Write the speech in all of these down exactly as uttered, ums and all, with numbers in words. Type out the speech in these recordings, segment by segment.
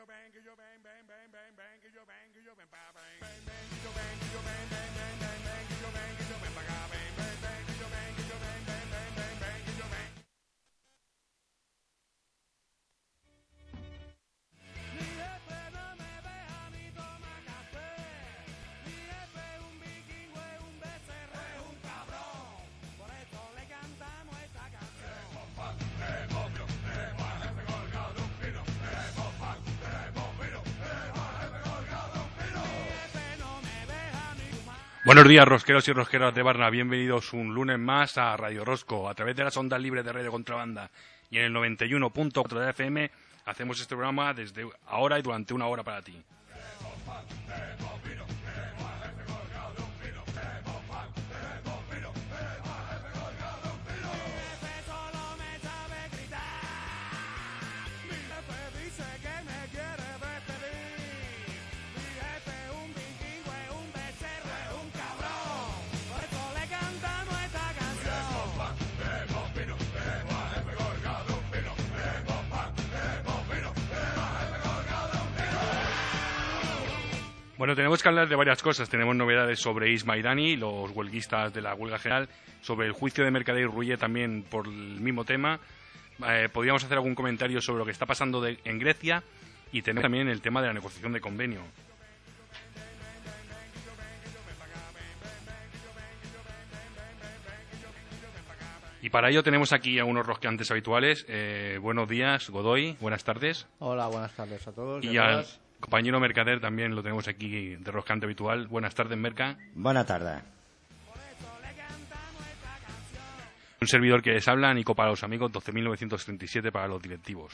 yo ven, que yo ven, ven, ven, ven, ven, que yo ven, que yo ven, pa, ven, ven, ven, que yo ven, que yo ven, ven, ven, ven, ven, que yo ven, que yo ven, pa' acá, ven, ven, ven, que yo ven, que yo ven, ven, ven, ven, ven, que yo ven. Mi jefe no me deja ni tomar café. Mi jefe es un vikingo, es un becerro, es un cabrón. Por eso le cantamos esta canción. Buenos días, rosqueros y rosqueras de Barna. Bienvenidos un lunes más a Radio Rosco. A través de las ondas libres de Radio Contrabanda y en el noventa y uno punto cuatro de F M hacemos este programa desde ahora y durante una hora para ti. Bueno, tenemos que hablar de varias cosas. Tenemos novedades sobre Isma y Dani, los huelguistas de la huelga general, sobre el juicio de Mercader y Rullé también por el mismo tema. Eh, podríamos hacer algún comentario sobre lo que está pasando de, en Grecia y tenemos también el tema de la negociación de convenio. Y para ello tenemos aquí a unos rosqueantes habituales. Eh, buenos días, Godoy. Buenas tardes. Hola, buenas tardes a todos. Y al compañero Mercader también lo tenemos aquí de roscante habitual. Buenas tardes, Merca. Buenas tardes. Un servidor que les habla, Nico para los amigos, doce mil novecientos treinta y siete para los directivos.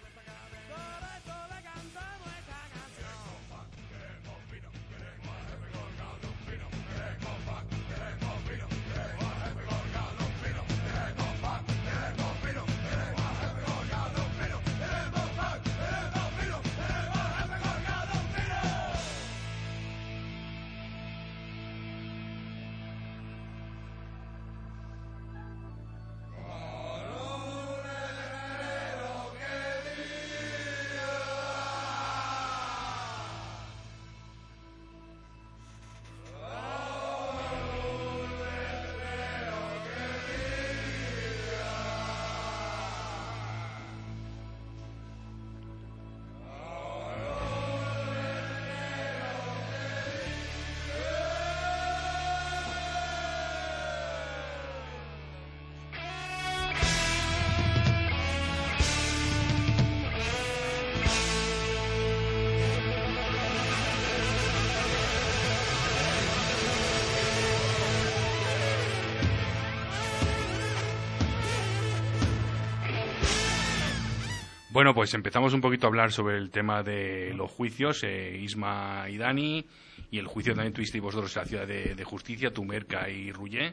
Bueno, pues empezamos un poquito a hablar sobre el tema de los juicios, eh, Isma y Dani, y el juicio también tuvisteis vosotros en la Ciudad de, de Justicia, tu Merca y Rullé.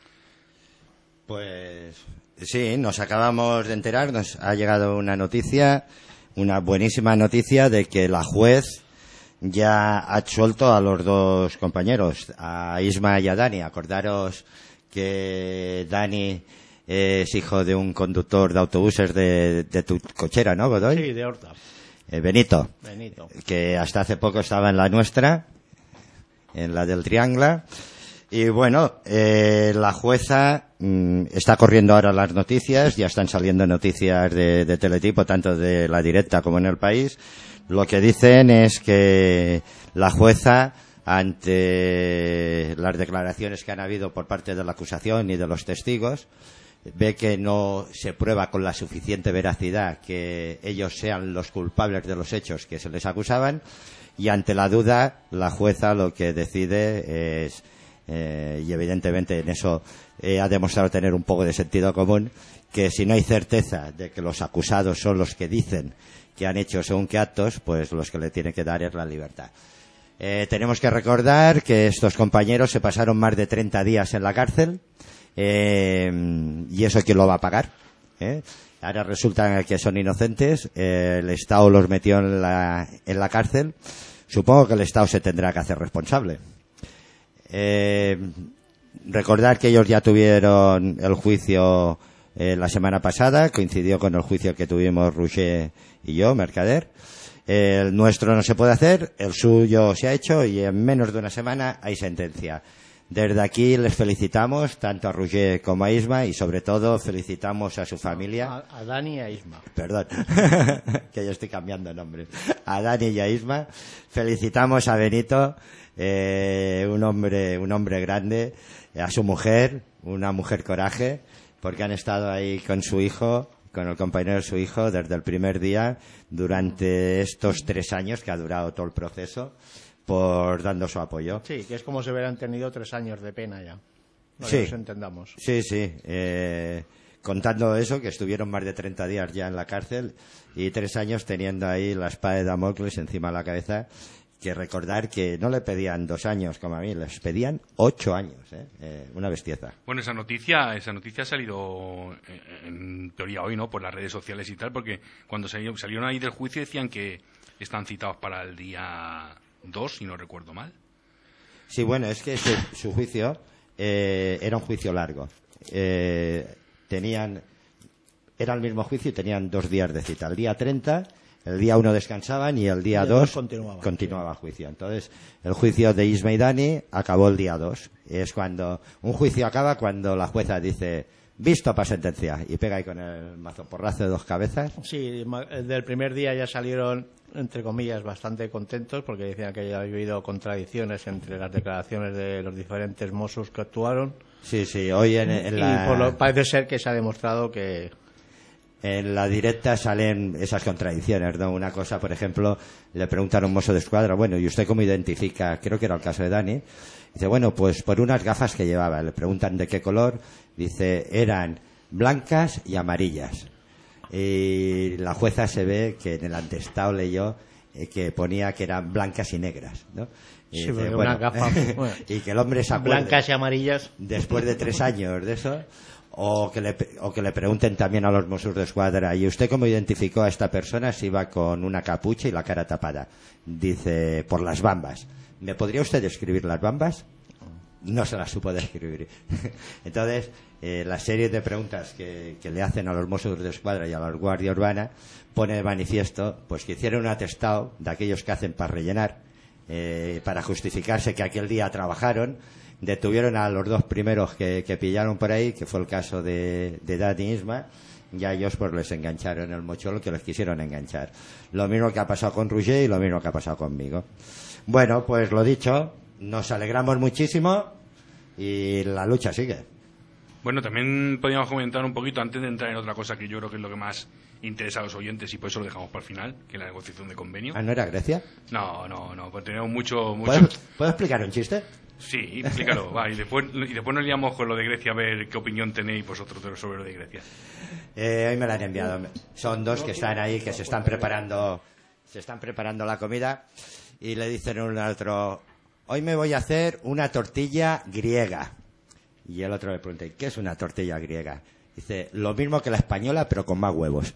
Pues sí, nos acabamos de enterar, nos ha llegado una noticia, una buenísima noticia de que la juez ya ha absuelto a los dos compañeros, a Isma y a Dani. Acordaros que Dani es hijo de un conductor de autobuses de, de tu cochera, ¿no, Godoy? Sí, de Horta. Eh, Benito. Benito. Que hasta hace poco estaba en la nuestra, en la del Triangle. Y bueno, eh, la jueza mmm, está corriendo ahora las noticias, ya están saliendo noticias de, de Teletipo, tanto de La Directa como en El País. Lo que dicen es que la jueza, ante las declaraciones que han habido por parte de la acusación y de los testigos, ve que no se prueba con la suficiente veracidad que ellos sean los culpables de los hechos que se les acusaban, y ante la duda la jueza lo que decide es, eh, y evidentemente en eso eh, ha demostrado tener un poco de sentido común, que si no hay certeza de que los acusados son los que dicen que han hecho según qué actos, pues los que le tienen que dar es la libertad. Eh, tenemos que recordar que estos compañeros se pasaron más de treinta días en la cárcel. Eh, y eso quién lo va a pagar, ¿eh? Ahora resulta que son inocentes, eh, el Estado los metió en la, en la cárcel. Supongo que el Estado se tendrá que hacer responsable. Eh, recordar que ellos ya tuvieron el juicio eh, la semana pasada, coincidió con el juicio que tuvimos Roger y yo, Mercader, El nuestro no se puede hacer, el suyo se ha hecho y en menos de una semana hay sentencia. Desde aquí les felicitamos tanto a Roger como a Isma y sobre todo felicitamos a su familia. A, a Dani y a Isma. Perdón, que yo estoy cambiando nombre. A Dani y a Isma. Felicitamos a Benito, eh, un hombre, un hombre grande, a su mujer, una mujer coraje, porque han estado ahí con su hijo, con el compañero de su hijo desde el primer día durante estos tres años que ha durado todo el proceso, por dando su apoyo. Sí, que es como si hubieran tenido tres años de pena ya. No, sí, que nos entendamos. Sí, sí. Eh, contando eso, que estuvieron más de treinta días ya en la cárcel y tres años teniendo ahí la espada de Damocles encima de la cabeza, que recordar que no le pedían dos años como a mí, les pedían ocho años, ¿eh? Eh, una bestieza. Bueno, esa noticia, esa noticia ha salido en teoría hoy, ¿no? Por las redes sociales y tal, porque cuando salieron, salieron ahí del juicio decían que están citados para el día dos, si no recuerdo mal. Sí, bueno, es que su, su juicio eh, era un juicio largo. Eh, tenían, era el mismo juicio y tenían dos días de cita. El día treinta, el día uno descansaban y el día dos continuaba, continuaba el juicio. Entonces, el juicio de Isma y Dani acabó el día dos. Es cuando un juicio acaba cuando la jueza dice visto para sentencia y pega ahí con el mazoporrazo de dos cabezas. Sí, del primer día ya salieron, entre comillas, bastante contentos porque decían que había habido contradicciones entre las declaraciones de los diferentes Mossos que actuaron. Sí, sí, hoy en, en la... Y por lo, parece ser que se ha demostrado que... En la directa salen esas contradicciones, ¿no? Una cosa, por ejemplo, le preguntan a un mozo de escuadra, bueno, ¿y usted cómo identifica? Creo que era el caso de Dani. Dice, bueno, pues por unas gafas que llevaba. Le preguntan de qué color. Dice, eran blancas y amarillas. Y la jueza se ve que en el antestado leyó eh, que ponía que eran blancas y negras, ¿no? Y sí, dice, porque bueno, unas gafas... Bueno, y que el hombre se acuerde, blancas y amarillas. después de tres años de eso... O que, le, o que le pregunten también a los Mossos de Escuadra, ¿y usted cómo identificó a esta persona si iba con una capucha y la cara tapada? Dice, por las bambas. ¿Me podría usted describir las bambas? No se las supo describir. Entonces, eh, la serie de preguntas que, que le hacen a los Mossos de Escuadra y a la Guardia Urbana pone de manifiesto pues que hicieron un atestado de aquellos que hacen para rellenar, eh, para justificarse que aquel día trabajaron. Detuvieron a los dos primeros que, que pillaron por ahí, que fue el caso de, de Dani y Isma, y a ellos pues les engancharon el mochuelo que les quisieron enganchar. Lo mismo que ha pasado con Roger y lo mismo que ha pasado conmigo. Bueno, pues lo dicho, nos alegramos muchísimo y la lucha sigue. Bueno, también podríamos comentar un poquito, antes de entrar en otra cosa que yo creo que es lo que más interesa a los oyentes y por eso lo dejamos para el final, que es la negociación de convenio. ¿Ah, no era Grecia? No, no, no, pues tenemos mucho... mucho... ¿Puedo, ¿Puedo explicar un chiste? Sí, explícalo, va, y después, y después nos liamos con lo de Grecia a ver qué opinión tenéis vosotros sobre lo de Grecia. Eh, hoy me la han enviado. Son dos que están ahí, que se están preparando, se están preparando la comida y le dicen uno al otro, hoy me voy a hacer una tortilla griega. Y el otro le pregunta, ¿qué es una tortilla griega? Dice, lo mismo que la española, pero con más huevos.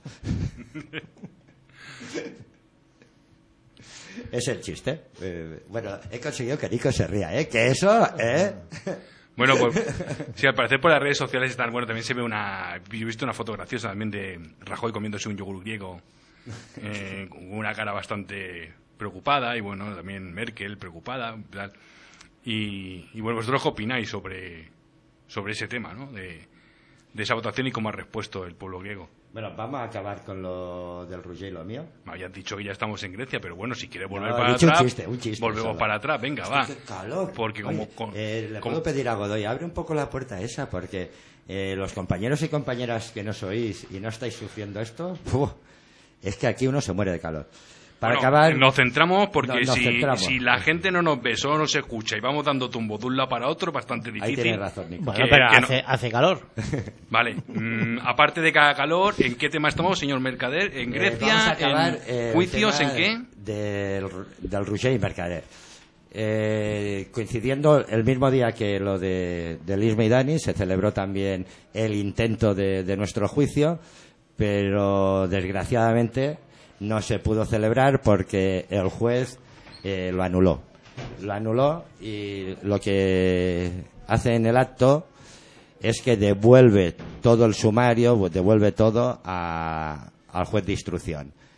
Es el chiste. Eh, bueno, he conseguido que Nico se ría, ¿eh? Que eso, ¿eh? Bueno, pues, sí, al parecer por las redes sociales están, bueno, también se ve una, yo he visto una foto graciosa también de Rajoy comiéndose un yogur griego, eh, con una cara bastante preocupada, y bueno, también Merkel preocupada, tal. Y, y bueno, vosotros qué opináis sobre, sobre ese tema, ¿no? De, de esa votación y cómo ha respuesto el pueblo griego. Bueno, vamos a acabar con lo del Roger y lo mío. Me habías dicho que ya estamos en Grecia, pero bueno, si quieres volver No, para Un atrás, chiste, un chiste, volvemos solo. para atrás, venga, va. ¡Qué calor! Porque como, Oye, con, eh, ¿le como- puedo pedir a Godoy? Abre un poco la puerta esa, porque eh, los compañeros y compañeras que no sois y no estáis sufriendo esto, ¡uf! Es que aquí uno se muere de calor. Para Bueno, acabar... nos centramos porque No, nos si, centramos. si la gente no nos ve, solo nos escucha y vamos dando tumbos de un lado para otro, bastante Ahí difícil. tienes razón, Nico. Bueno, Que- pero que no- hace, hace calor. Vale, mm, aparte de cada calor, ¿en qué tema estamos, señor Mercader? ¿En Eh, Grecia? vamos a acabar, ¿En eh, el juicios? tema ¿En qué? Del, del Roger y Mercader. Eh, coincidiendo el mismo día que lo de, de Isma y Dani, se celebró también el intento de, de nuestro juicio, pero desgraciadamente no se pudo celebrar porque el juez eh, lo anuló. Lo anuló y lo que hace en el acto es que devuelve todo el sumario, devuelve todo a, al juez de instrucción.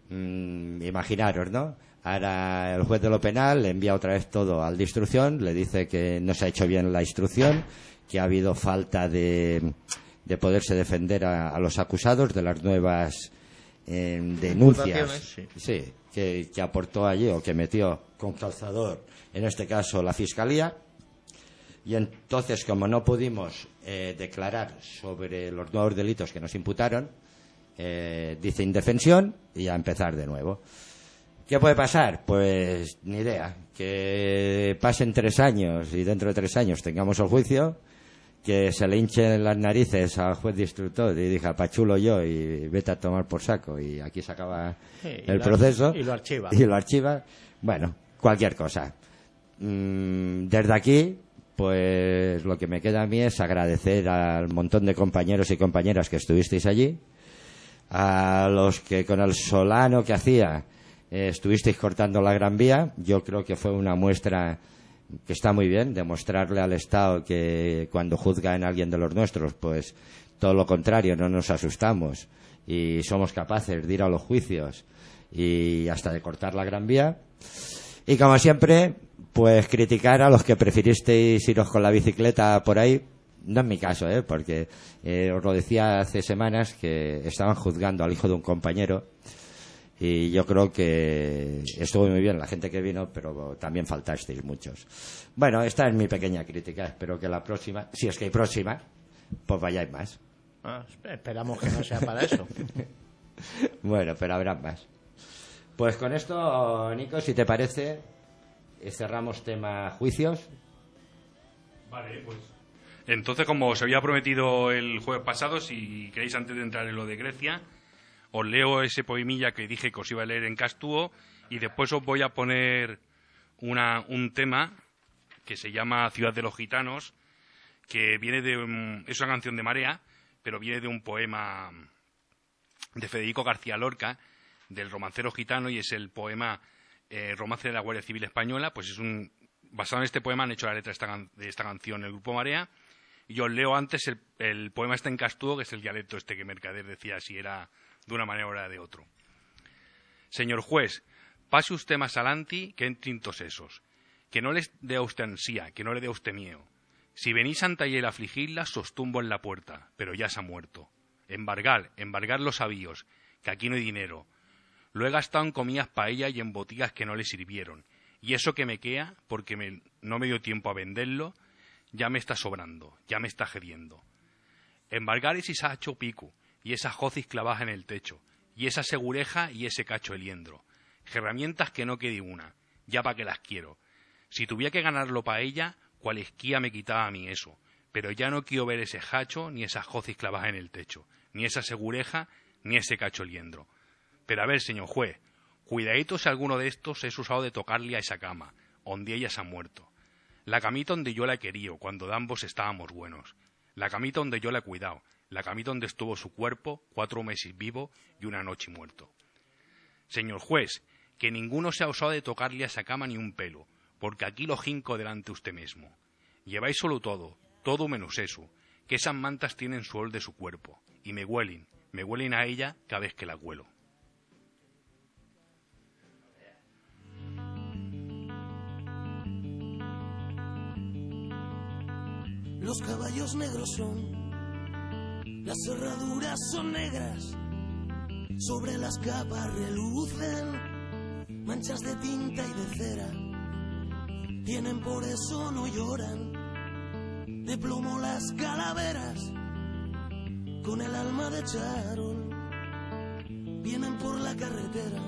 Mm, imaginaros, ¿no? Ahora el juez de lo penal le envía otra vez todo al de instrucción, le dice que no se ha hecho bien la instrucción, que ha habido falta de, de poderse defender a, a los acusados de las nuevas eh, denuncias sí. Sí, que, que aportó allí o que metió con calzador, en este caso la Fiscalía. Y entonces, como no pudimos eh, declarar sobre los nuevos delitos que nos imputaron, eh, dice indefensión y a empezar de nuevo. ¿Qué puede pasar? Pues ni idea. Que pasen tres años y dentro de tres años tengamos el juicio, que se le hinchen las narices al juez de instructor y diga pachulo yo y vete a tomar por saco y aquí se acaba sí, el lo, proceso. Y lo archiva. Y lo archiva. Bueno, cualquier cosa. Mm, desde aquí, pues lo que me queda a mí es agradecer al montón de compañeros y compañeras que estuvisteis allí, a los que con el solano que hacía eh, estuvisteis cortando la Gran Vía. Yo creo que fue una muestra que está muy bien, demostrarle al Estado que cuando juzga en alguien de los nuestros, pues todo lo contrario, no nos asustamos y somos capaces de ir a los juicios y hasta de cortar la Gran Vía. Y como siempre, pues criticar a los que prefiristeis iros con la bicicleta por ahí. No es mi caso, ¿eh? Porque eh, os lo decía hace semanas que estaban juzgando al hijo de un compañero y yo creo que estuvo muy bien la gente que vino, pero también faltasteis muchos. Bueno, esta es mi pequeña crítica. Espero que la próxima, si es que hay próxima, pues vayáis más. Ah, esperamos que no sea para eso. Bueno, pero habrá más. Pues con esto, Nico, si te parece, cerramos tema juicios. Vale, pues entonces, como os había prometido el jueves pasado, si queréis antes de entrar en lo de Grecia, os leo ese poemilla que dije que os iba a leer en Castúo y después os voy a poner una, un tema que se llama Ciudad de los Gitanos, que viene de un, es una canción de Marea, pero viene de un poema de Federico García Lorca, del romancero gitano, y es el poema eh, Romance de la Guardia Civil Española. Pues es un basado en este poema han hecho la letra de esta, de esta canción el grupo Marea. Y yo os leo antes el, el poema está en Castúo, que es el dialecto este que Mercader decía si era de una manera o era de otro. Señor juez, pase usted más alanti que en tintos esos, que no les dé a usted ansía, que no le dé a usted miedo. Si venís a Antayel a afligirla, sostumbo en la puerta, pero ya se ha muerto. Embargar, embargar los avíos, que aquí no hay dinero. Lo he gastado en comidas paella y en botigas que no le sirvieron, y eso que me queda, porque me, no me dio tiempo a venderlo, ya me está sobrando, ya me está gediendo. Embargar ese sacho pico, y esas jocis clavadas en el techo, y esa segureja y ese cacho de liendro. Herramientas que no quede una, ya pa' que las quiero. Si tuviera que ganarlo pa' ella, cual esquía me quitaba a mí eso, pero ya no quiero ver ese hacho, ni esas jocis clavadas en el techo, ni esa segureja, ni ese cacho de liendro. Pero a ver, señor juez, cuidadito si alguno de estos es usado de tocarle a esa cama, donde ella se ha muerto. La camita donde yo la he querido, cuando de ambos estábamos buenos. La camita donde yo la he cuidado, la camita donde estuvo su cuerpo, cuatro meses vivo y una noche muerto. Señor juez, que ninguno se ha osado de tocarle a esa cama ni un pelo, porque aquí lo jinco delante usted mismo. Lleváis solo todo, todo menos eso, que esas mantas tienen su ol de su cuerpo, y me huelen, me huelen a ella cada vez que la huelo. Los caballos negros son, las cerraduras son negras, sobre las capas relucen manchas de tinta y de cera, tienen por eso no lloran, de plomo las calaveras, con el alma de charol, vienen por la carretera,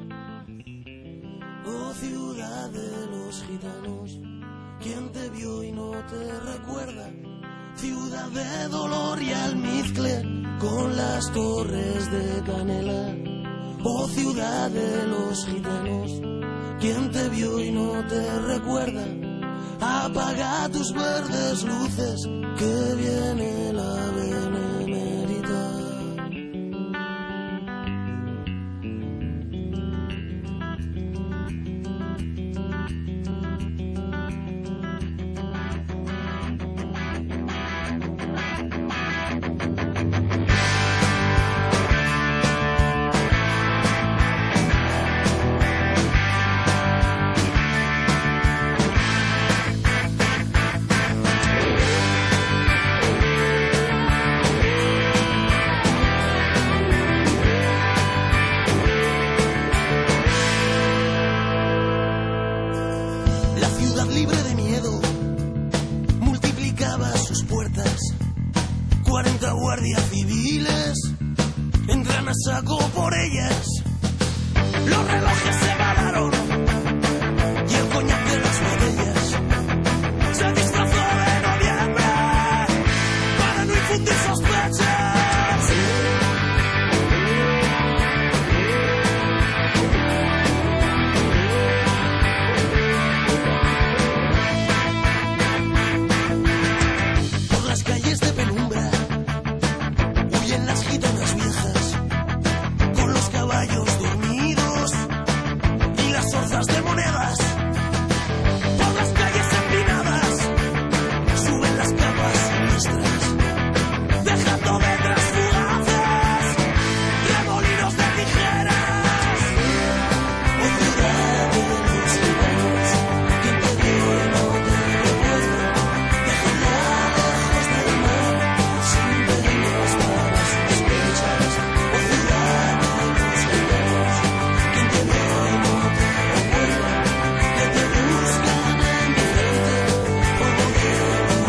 oh ciudad de los gitanos. ¿Quién te vio y no te recuerda? Ciudad de dolor y almizcle, con las torres de canela. Oh ciudad de los gitanos, ¿quién te vio y no te recuerda? Apaga tus verdes luces, que viene la benemérita. pagó por ellas. Los relojes se pararon y el coñac de las botellas se disfrazó de noviembre para no infundir sospechas. Por las calles de penumbra huyen las gitanas viejas con los caballos dormidos y las orzas de monedas. Por las calles empinadas suben las capas nuestras, dejando detrás fugaces remolinos de tijeras. Oh ciudad de los gitanos, quien te vio y no te recuerda, déjala lejos del mar, sin peligros para sospechas. Oh ciudad de los gitanos, quien te vio y no te recuerda, que te buscan en mi frente como hielo en la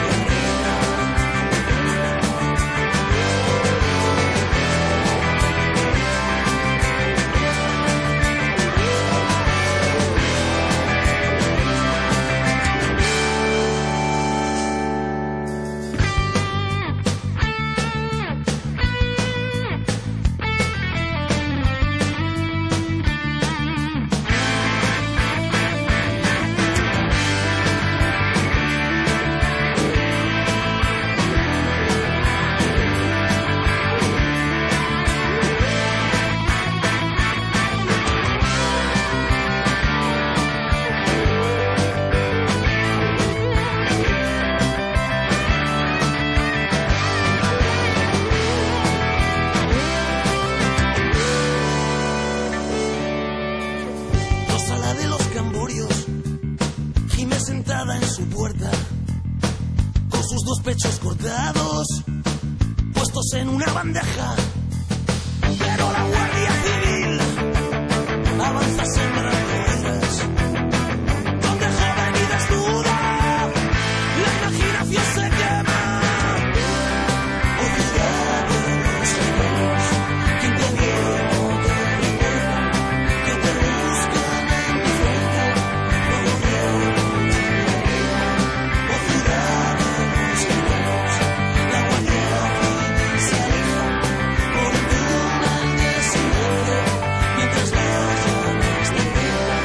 Rosala de los Camborios gime sentada en su puerta, con sus dos pechos cortados, puestos en una bandeja. Pero la Guardia Civil avanza sembrando eras, donde joven y desnuda la imaginación se quema. Oh ciudad de los gitanos, quien te vio no te recuerda, que te buscan en mi frente como hielo en la arena. Oh ciudad de los gitanos, la Guardia Civil se aleja por un túnel de silencio mientras las llamas te pegan.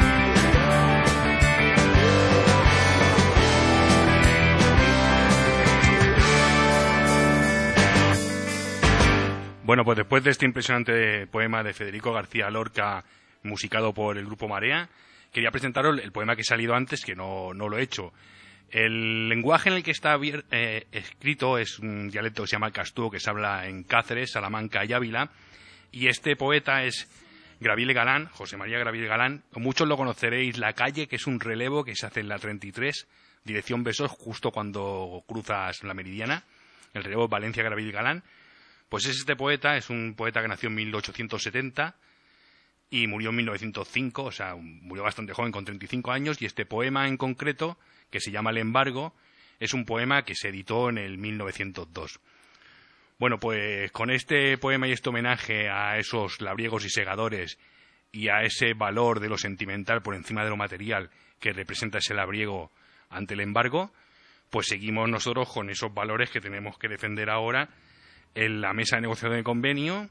Bueno, pues después de este impresionante poema de Federico García Lorca, musicado por el grupo Marea, quería presentaros el poema que he salido antes, que no, no lo he hecho. El lenguaje en el que está abier- eh, escrito es un dialecto que se llama el castúo, que se habla en Cáceres, Salamanca y Ávila, y este poeta es Gravile Galán, José María Gravile Galán. Muchos lo conoceréis, La Calle, que es un relevo que se hace en la treinta y tres, dirección Besós, justo cuando cruzas la Meridiana, el relevo Valencia Gravile Galán. Pues es este poeta, es un poeta que nació en mil ochocientos setenta y murió en mil novecientos cinco, o sea, murió bastante joven, con treinta y cinco años, y este poema en concreto, que se llama El Embargo, es un poema que se editó en el mil novecientos dos. Bueno, pues con este poema y este homenaje a esos labriegos y segadores y a ese valor de lo sentimental por encima de lo material que representa ese labriego ante el embargo, pues seguimos nosotros con esos valores que tenemos que defender ahora en la mesa de negociación de convenio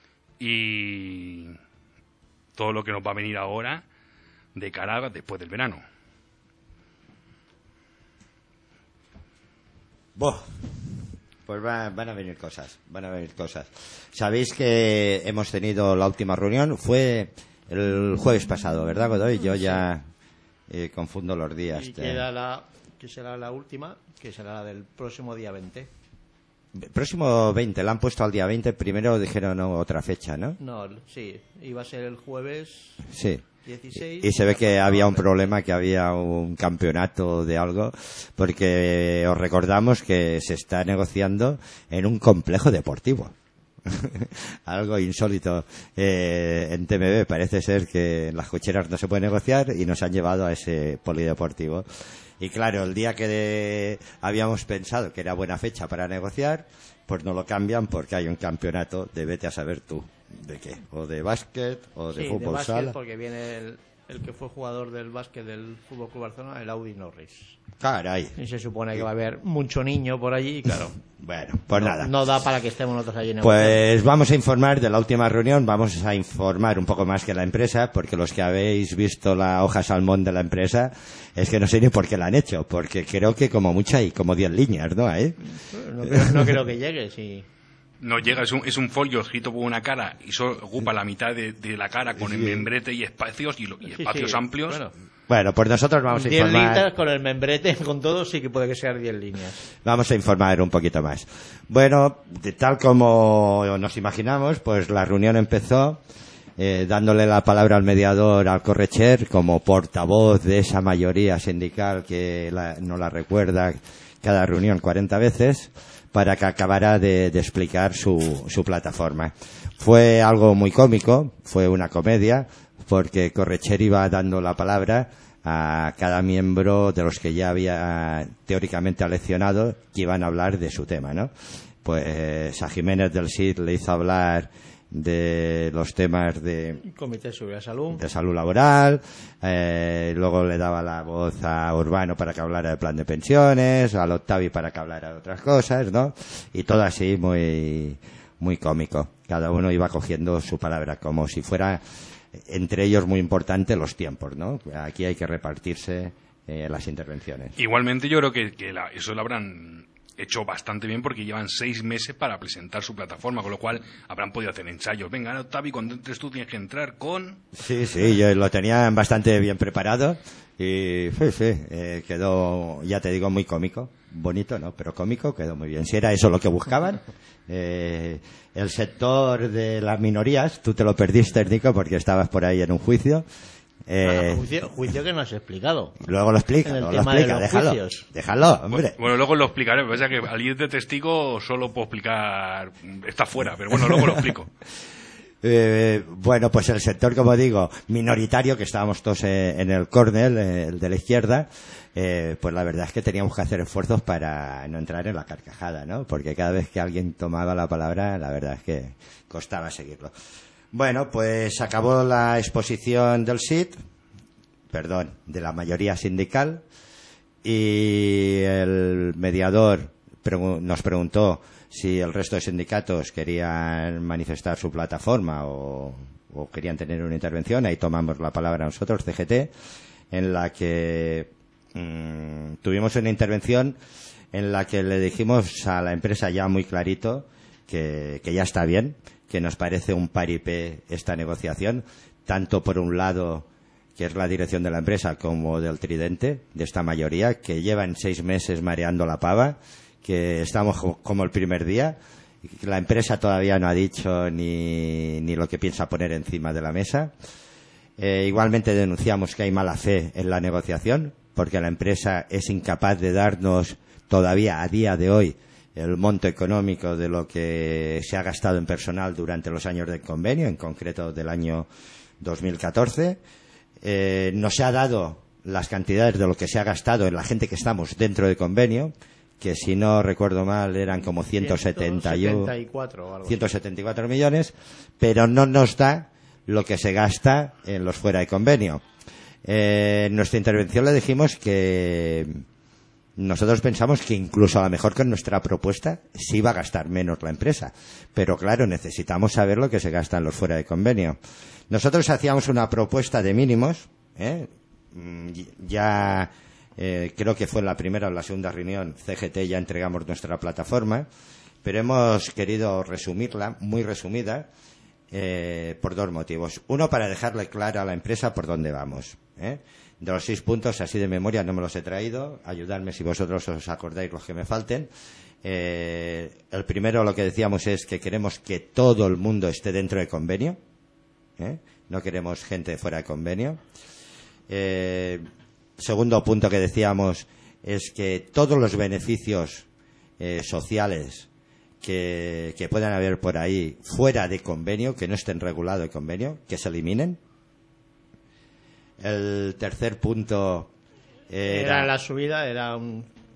y todo lo que nos va a venir ahora de cara después del verano. Buah. Pues va- van a venir cosas, van a venir cosas. Sabéis que hemos tenido la última reunión, fue el jueves pasado, ¿verdad, Godoy? Yo ya eh, confundo los días. Y Te- queda la, que será la última, que será la del próximo día veinte. Próximo veinte, la han puesto al día veinte, primero dijeron no, otra fecha, ¿no? No, sí, iba a ser el jueves Sí. dieciséis. Y se ve que había un problema, que había un campeonato de algo, porque os recordamos que se está negociando en un complejo deportivo. Algo insólito. Eh, en T M B parece ser que en las cocheras no se puede negociar y nos han llevado a ese polideportivo. Y claro, el día que de- habíamos pensado que era buena fecha para negociar, pues no lo cambian porque hay un campeonato de vete a saber tú de qué, o de básquet o de sí, fútbol de básquet, sala. Porque viene el, el que fue jugador del básquet del Fútbol Club Barcelona, el Audi Norris. Caray. Y se supone que va a haber mucho niño por allí y claro. Bueno, pues no, nada. No da para que estemos nosotros allí en Pues vamos a informar de la última reunión, vamos a informar un poco más que la empresa, porque los que habéis visto la hoja salmón de la empresa, es que no sé ni por qué la han hecho, porque creo que como mucha hay como diez líneas, ¿no? ¿Eh? No, creo, no creo que llegue, sí. No llega, es un, es un folio escrito por una cara y solo ocupa la mitad de, de la cara con el membrete y espacios y, lo, y espacios sí, sí. amplios. Bueno, bueno, pues nosotros vamos a diez informar. líneas con el membrete, con todo, sí que puede que sean diez líneas. Vamos a informar un poquito más. Bueno, de tal como nos imaginamos, pues la reunión empezó eh, dándole la palabra al mediador, al Correcher, como portavoz de esa mayoría sindical que la, nos la recuerda cada reunión cuarenta veces, para que acabara de, de explicar su, su plataforma. Fue algo muy cómico, fue una comedia, porque Correcher iba dando la palabra a cada miembro de los que ya había teóricamente aleccionado que iban a hablar de su tema, ¿no? Pues a Jiménez del Cid le hizo hablar de los temas de Comité de Seguridad y Salud. de salud laboral, eh, luego le daba la voz a Urbano para que hablara del plan de pensiones, al Octavi para que hablara de otras cosas, ¿no? Y todo así muy, muy cómico. Cada uno iba cogiendo su palabra, como si fuera entre ellos muy importante los tiempos, ¿no? Aquí hay que repartirse eh, las intervenciones. Igualmente yo creo que, que la, eso lo habrán hecho bastante bien porque llevan seis meses para presentar su plataforma, con lo cual habrán podido hacer ensayos. Venga, ahora, Octavi, cuando entres tú tienes que entrar con... Sí, sí, yo lo tenían bastante bien preparado y sí, sí, eh, quedó, ya te digo, muy cómico. Bonito, ¿no? Pero cómico, quedó muy bien. Si era eso lo que buscaban. Eh, el sector de las minorías, tú te lo perdiste, Nico, porque estabas por ahí en un juicio. Eh, Ah, juicio, juicio que no has explicado. Luego lo explica, En el luego lo tema de explica, los déjalo, juicios. déjalo, hombre. Bueno, luego lo explicaré, pero es que al ir de testigo solo puedo explicar, está fuera, pero bueno, luego lo explico. Eh, bueno, pues el sector, como digo, minoritario, que estábamos todos eh, en el córner, eh, el de la izquierda, eh, pues la verdad es que teníamos que hacer esfuerzos para no entrar en la carcajada, ¿no? Porque cada vez que alguien tomaba la palabra, la verdad es que costaba seguirlo. Bueno, pues acabó la exposición del S I D, perdón, de la mayoría sindical, y el mediador pregu- nos preguntó si el resto de sindicatos querían manifestar su plataforma o, o querían tener una intervención. Ahí tomamos la palabra nosotros, C G T, en la que mmm, tuvimos una intervención en la que le dijimos a la empresa ya muy clarito que, que ya está bien, que nos parece un paripé esta negociación, tanto por un lado, que es la dirección de la empresa, como del tridente, de esta mayoría, que llevan seis meses mareando la pava, que estamos como el primer día. La empresa todavía no ha dicho ni, ni lo que piensa poner encima de la mesa. Eh, igualmente denunciamos que hay mala fe en la negociación, porque la empresa es incapaz de darnos todavía a día de hoy el monto económico de lo que se ha gastado en personal durante los años del convenio, en concreto del año dos mil catorce. Eh, no se ha dado las cantidades de lo que se ha gastado en la gente que estamos dentro del convenio, que si no recuerdo mal eran como ciento setenta y cuatro, o algo ciento setenta y cuatro millones, pero no nos da lo que se gasta en los fuera de convenio. Eh, en nuestra intervención le dijimos que nosotros pensamos que incluso a lo mejor con nuestra propuesta sí iba a gastar menos la empresa, pero claro, necesitamos saber lo que se gasta en los fuera de convenio. Nosotros hacíamos una propuesta de mínimos, ¿eh? ya eh, creo que fue en la primera o la segunda reunión C G T ya entregamos nuestra plataforma, pero hemos querido resumirla, muy resumida, eh, por dos motivos. Uno, para dejarle clara a la empresa por dónde vamos, ¿eh? De los seis puntos, así de memoria, no me los he traído. Ayudadme si vosotros os acordáis los que me falten. Eh, el primero, lo que decíamos es que queremos que todo el mundo esté dentro de convenio, ¿eh? No queremos gente fuera de convenio. Eh, segundo punto que decíamos es que todos los beneficios eh, sociales que, que puedan haber por ahí fuera de convenio, que no estén regulados de convenio, que se eliminen. El tercer punto era, era la subida, era un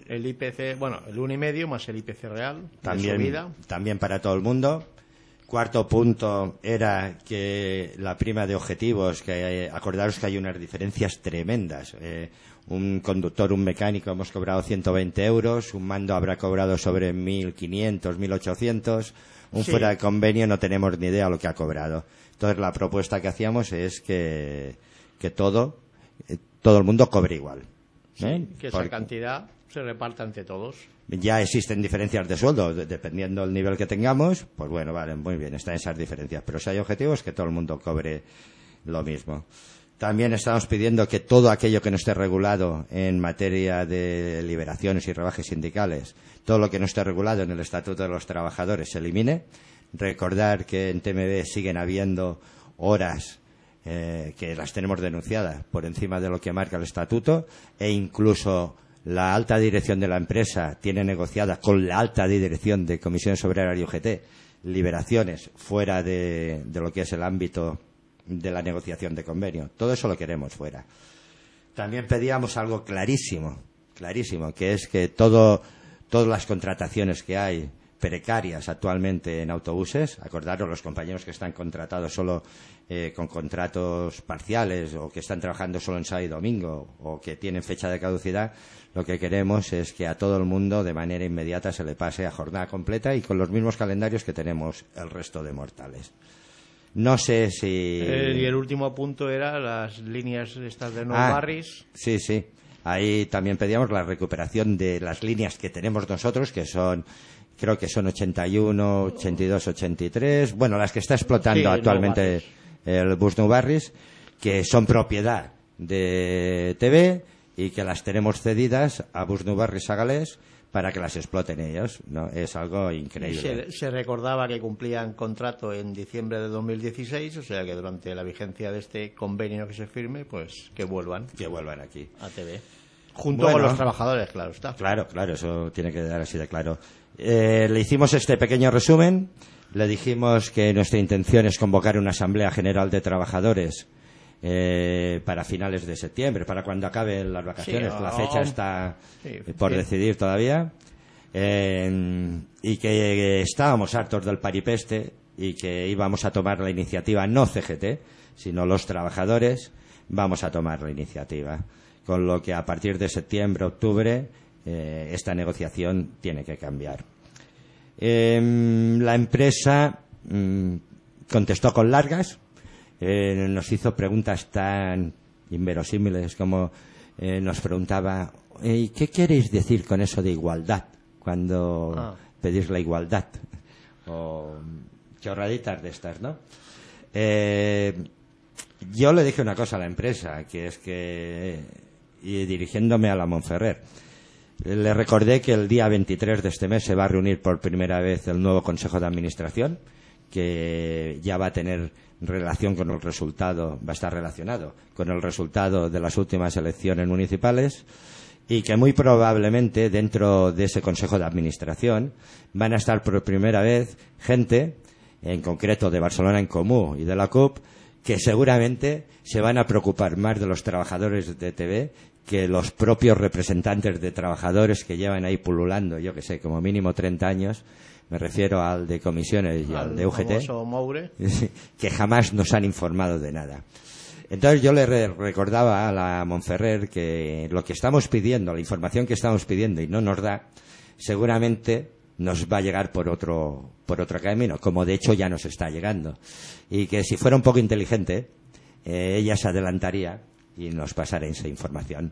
el I P C, bueno, el uno y medio más el I P C real. También, también para todo el mundo. Cuarto punto era que la prima de objetivos, que eh, acordaros que hay unas diferencias tremendas. Eh, un conductor, un mecánico hemos cobrado ciento veinte euros, un mando habrá cobrado sobre mil quinientos, mil ochocientos, un sí. fuera de convenio no tenemos ni idea lo que ha cobrado. Entonces la propuesta que hacíamos es que, que todo, eh, todo el mundo cobre igual. ¿eh? Sí, que esa Porque... cantidad se reparta entre todos. Ya existen diferencias de sueldo, de, dependiendo del nivel que tengamos, pues bueno, vale, muy bien, están esas diferencias. Pero si hay objetivos, que todo el mundo cobre lo mismo. También estamos pidiendo que todo aquello que no esté regulado en materia de liberaciones y rebajas sindicales, todo lo que no esté regulado en el Estatuto de los Trabajadores se elimine. Recordar que en T M B siguen habiendo horas eh, que las tenemos denunciadas por encima de lo que marca el Estatuto, e incluso la alta dirección de la empresa tiene negociada con la alta dirección de Comisiones Obreras y U G T liberaciones fuera de, de lo que es el ámbito de la negociación de convenio. Todo eso lo queremos fuera. También pedíamos algo clarísimo, clarísimo, que es que todo, todas las contrataciones que hay precarias actualmente en autobuses, acordaros los compañeros que están contratados solo eh, con contratos parciales o que están trabajando solo en sábado y domingo o que tienen fecha de caducidad, lo que queremos es que a todo el mundo de manera inmediata se le pase a jornada completa y con los mismos calendarios que tenemos el resto de mortales. No sé si... Eh, y el último punto era las líneas estas de no ah, barris. Sí, sí. Ahí también pedíamos la recuperación de las líneas que tenemos nosotros, que son, creo que son ochenta y uno, ochenta y dos, ochenta y tres. Bueno, las que está explotando sí, actualmente no el bus no barris, que son propiedad de T V y que las tenemos cedidas a Bus no barris Sagalés para que las exploten ellos, ¿no? Es algo increíble. Se, se recordaba que cumplían contrato en diciembre de dos mil dieciséis, o sea que durante la vigencia de este convenio que se firme, pues que vuelvan. Que vuelvan aquí. A T V. Junto bueno, con los trabajadores, claro está. Claro, claro, eso tiene que quedar así de claro. Eh, le hicimos este pequeño resumen, le dijimos que nuestra intención es convocar una asamblea general de trabajadores Eh, para finales de septiembre, para cuando acaben las vacaciones. Sí, la fecha está sí, por sí. decidir todavía. Eh, y que estábamos hartos del paripeste y que íbamos a tomar la iniciativa, no C G T, sino los trabajadores, vamos a tomar la iniciativa. Con lo que a partir de septiembre, octubre, eh, esta negociación tiene que cambiar. Eh, la empresa mm, contestó con largas. Eh, nos hizo preguntas tan inverosímiles como eh, nos preguntaba ¿y qué queréis decir con eso de igualdad cuando ah. pedís la igualdad? O chorraditas de estas, ¿no? Eh, yo le dije una cosa a la empresa, que es que, y dirigiéndome a la Montferrer, le recordé que el día veintitrés de este mes se va a reunir por primera vez el nuevo Consejo de Administración, que ya va a tener relación con el resultado, va a estar relacionado con el resultado de las últimas elecciones municipales y que muy probablemente dentro de ese Consejo de Administración van a estar por primera vez gente, en concreto de Barcelona en Comú y de la C U P, que seguramente se van a preocupar más de los trabajadores de T V que los propios representantes de trabajadores que llevan ahí pululando, yo que sé, como mínimo treinta años. Me refiero al de comisiones y al, al de U G T, Moure, que jamás nos han informado de nada. Entonces yo le re recordaba a la Montferrer que lo que estamos pidiendo, la información que estamos pidiendo y no nos da, seguramente nos va a llegar por otro, por otro camino, como de hecho ya nos está llegando. Y que si fuera un poco inteligente, eh, ella se adelantaría y nos pasará esa información.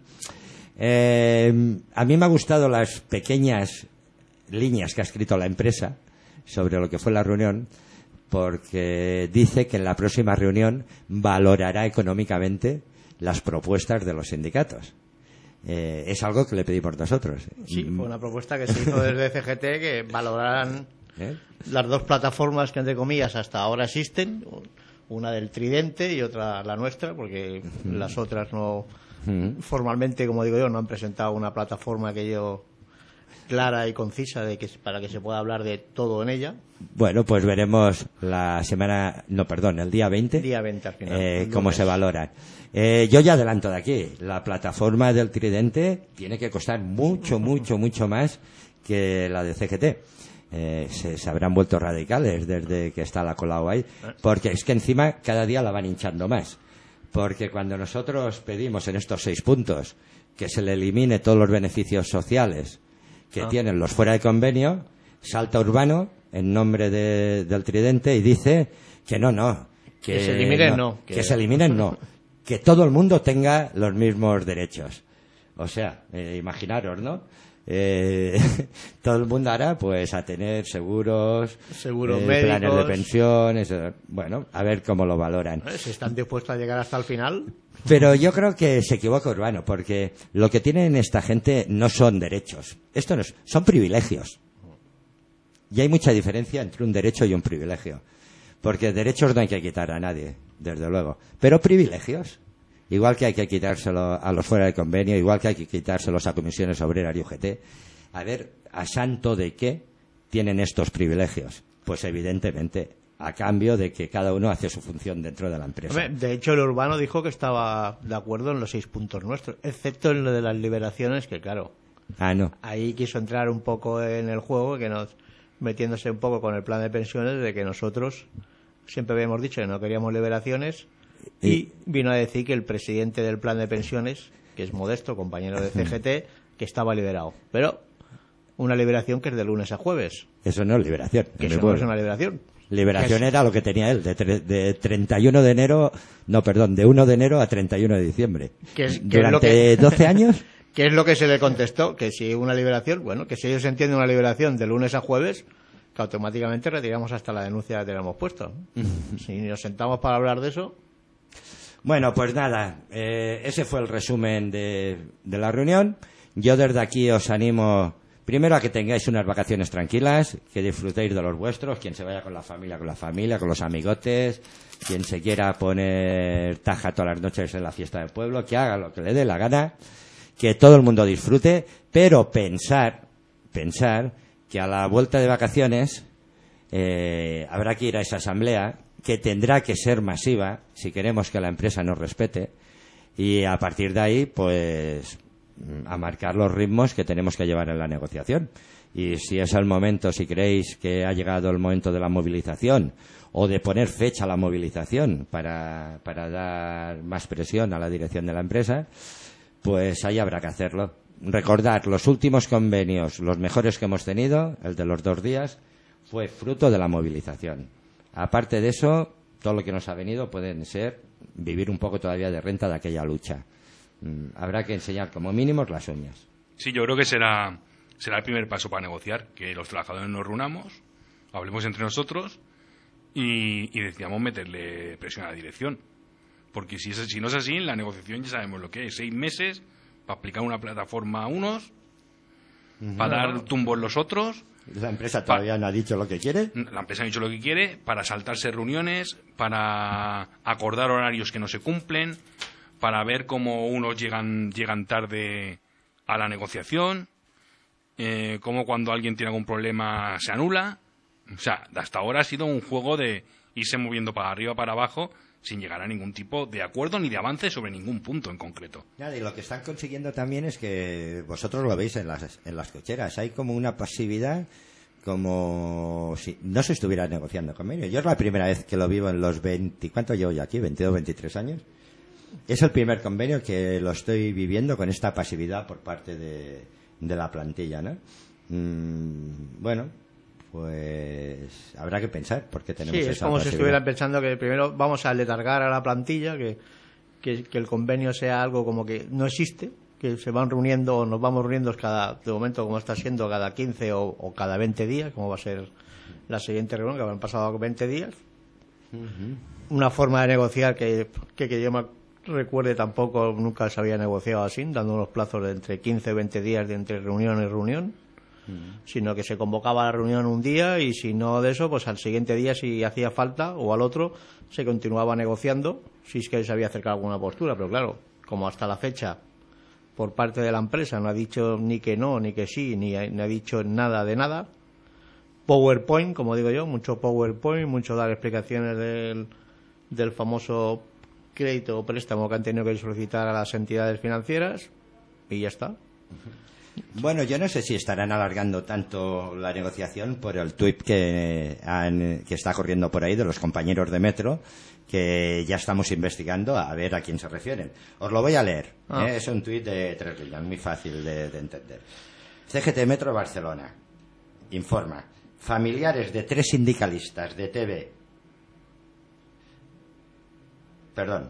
Eh, a mí me ha gustado las pequeñas líneas que ha escrito la empresa sobre lo que fue la reunión, porque dice que en la próxima reunión valorará económicamente las propuestas de los sindicatos. Eh, es algo que le pedimos nosotros. Sí, fue una propuesta que se hizo desde C G T, que valoraran ¿Eh? las dos plataformas que, entre comillas, hasta ahora existen, una del Tridente y otra la nuestra, porque uh-huh. las otras no, uh-huh. formalmente, como digo yo, no han presentado una plataforma que yo clara y concisa de que para que se pueda hablar de todo en ella. Bueno, pues veremos la semana, no, perdón, el día veinte, Día veinte al final. eh, cómo se valoran. Eh, yo ya adelanto de aquí, la plataforma del Tridente tiene que costar mucho, mucho, mucho más que la de C G T. Eh, se, se habrán vuelto radicales desde que está la Colau ahí, porque es que encima cada día la van hinchando más. Porque cuando nosotros pedimos en estos seis puntos que se le elimine todos los beneficios sociales que ah. tienen los fuera de convenio, salta Urbano en nombre de, del Tridente y dice que no, no. Que, que se eliminen no. no que... que se eliminen no. Que todo el mundo tenga los mismos derechos. O sea, eh, imaginaros, ¿no? Eh, todo el mundo hará pues a tener seguros, seguros eh, médicos, planes de pensiones, bueno, a ver cómo lo valoran. Si están dispuestos a llegar hasta el final. Pero yo creo que se equivoca Urbano, porque lo que tienen esta gente no son derechos, esto no es, son privilegios. Y hay mucha diferencia entre un derecho y un privilegio, porque derechos no hay que quitar a nadie, desde luego, pero privilegios. Igual que hay que quitárselo a los fuera de convenio, igual que hay que quitárselos a comisiones obreras y U G T. A ver, ¿a santo de qué tienen estos privilegios? Pues evidentemente, a cambio de que cada uno hace su función dentro de la empresa. Hombre, de hecho, el Urbano dijo que estaba de acuerdo en los seis puntos nuestros, excepto en lo de las liberaciones, que claro, ah, no. ahí quiso entrar un poco en el juego, que nos metiéndose un poco con el plan de pensiones, de que nosotros siempre habíamos dicho que no queríamos liberaciones. Y vino a decir que el presidente del plan de pensiones, que es Modesto, compañero de C G T, que estaba liberado. Pero una liberación que es de lunes a jueves. Eso no es liberación. Que eso no es una liberación. Liberación era lo que tenía él, de, tre- de treinta y uno de enero, no, perdón, de uno de enero a treinta y uno de diciembre. Que es, que Durante es lo que, doce años. ¿Qué es lo que se le contestó? Que si una liberación, bueno, que si ellos entienden una liberación de lunes a jueves, que automáticamente retiramos hasta la denuncia que tenemos puesto. Si nos sentamos para hablar de eso... Bueno, pues nada, eh, ese fue el resumen de, de la reunión. Yo desde aquí os animo primero a que tengáis unas vacaciones tranquilas, que disfrutéis de los vuestros, quien se vaya con la familia, con la familia, con los amigotes, quien se quiera poner taja todas las noches en la fiesta del pueblo, que haga lo que le dé la gana, que todo el mundo disfrute, pero pensar, pensar que a la vuelta de vacaciones eh, habrá que ir a esa asamblea, que tendrá que ser masiva si queremos que la empresa nos respete, y a partir de ahí pues a marcar los ritmos que tenemos que llevar en la negociación. Y si es el momento, si creéis que ha llegado el momento de la movilización o de poner fecha a la movilización para, para dar más presión a la dirección de la empresa, pues ahí habrá que hacerlo. Recordad, los últimos convenios, los mejores que hemos tenido, el de los dos días, fue fruto de la movilización. Aparte de eso, todo lo que nos ha venido pueden ser vivir un poco todavía de renta de aquella lucha. Mm, habrá que enseñar como mínimo las uñas. Sí, yo creo que será, será el primer paso para negociar, que los trabajadores nos reunamos, hablemos entre nosotros y, y decidamos meterle presión a la dirección. Porque si, es, si no es así, en la negociación ya sabemos lo que es. Seis meses para aplicar una plataforma a unos, uh-huh. para dar tumbos los otros. La empresa todavía pa- no ha dicho lo que quiere. La empresa ha dicho lo que quiere, para saltarse reuniones, para acordar horarios que no se cumplen, para ver cómo unos llegan llegan tarde a la negociación, eh, cómo cuando alguien tiene algún problema se anula. O sea, hasta ahora ha sido un juego de irse moviendo para arriba, para abajo, sin llegar a ningún tipo de acuerdo ni de avance sobre ningún punto en concreto. Y lo que están consiguiendo también es que vosotros lo veis en las, en las cocheras. Hay como una pasividad, como si no se estuviera negociando convenio. Yo es la primera vez que lo vivo en los veinte... ¿Cuánto llevo yo aquí? ¿veintidós, veintitrés años? Es el primer convenio que lo estoy viviendo con esta pasividad por parte de, de la plantilla, ¿no? Mm, bueno... pues habrá que pensar porque tenemos sí, esa es como posibilidad. Si estuvieran pensando que primero vamos a letargar a la plantilla, que, que, que el convenio sea algo como que no existe, que se van reuniendo o nos vamos reuniendo cada, de momento como está siendo, cada quince o, o cada veinte días, como va a ser la siguiente reunión, que habrán pasado veinte días. Uh-huh. Una forma de negociar que, que, que yo me recuerde tampoco nunca se había negociado así, dando unos plazos de entre quince y veinte días de entre reunión y reunión. Sino que se convocaba la reunión un día y si no de eso, pues al siguiente día si hacía falta o al otro se continuaba negociando si es que se había acercado alguna postura, pero claro, como hasta la fecha por parte de la empresa, no ha dicho ni que no, ni que sí, ni ha, ni ha dicho nada de nada. PowerPoint, como digo yo, mucho PowerPoint, mucho dar explicaciones del, del famoso crédito o préstamo que han tenido que solicitar a las entidades financieras y ya está. Bueno, yo no sé si estarán alargando tanto la negociación por el tuit que, han, que está corriendo por ahí de los compañeros de Metro, que ya estamos investigando a ver a quién se refieren. Os lo voy a leer. Ah. ¿eh? Es un tuit de tres líneas, muy fácil de, de entender. C G T Metro Barcelona informa: familiares de tres sindicalistas de T V. Perdón.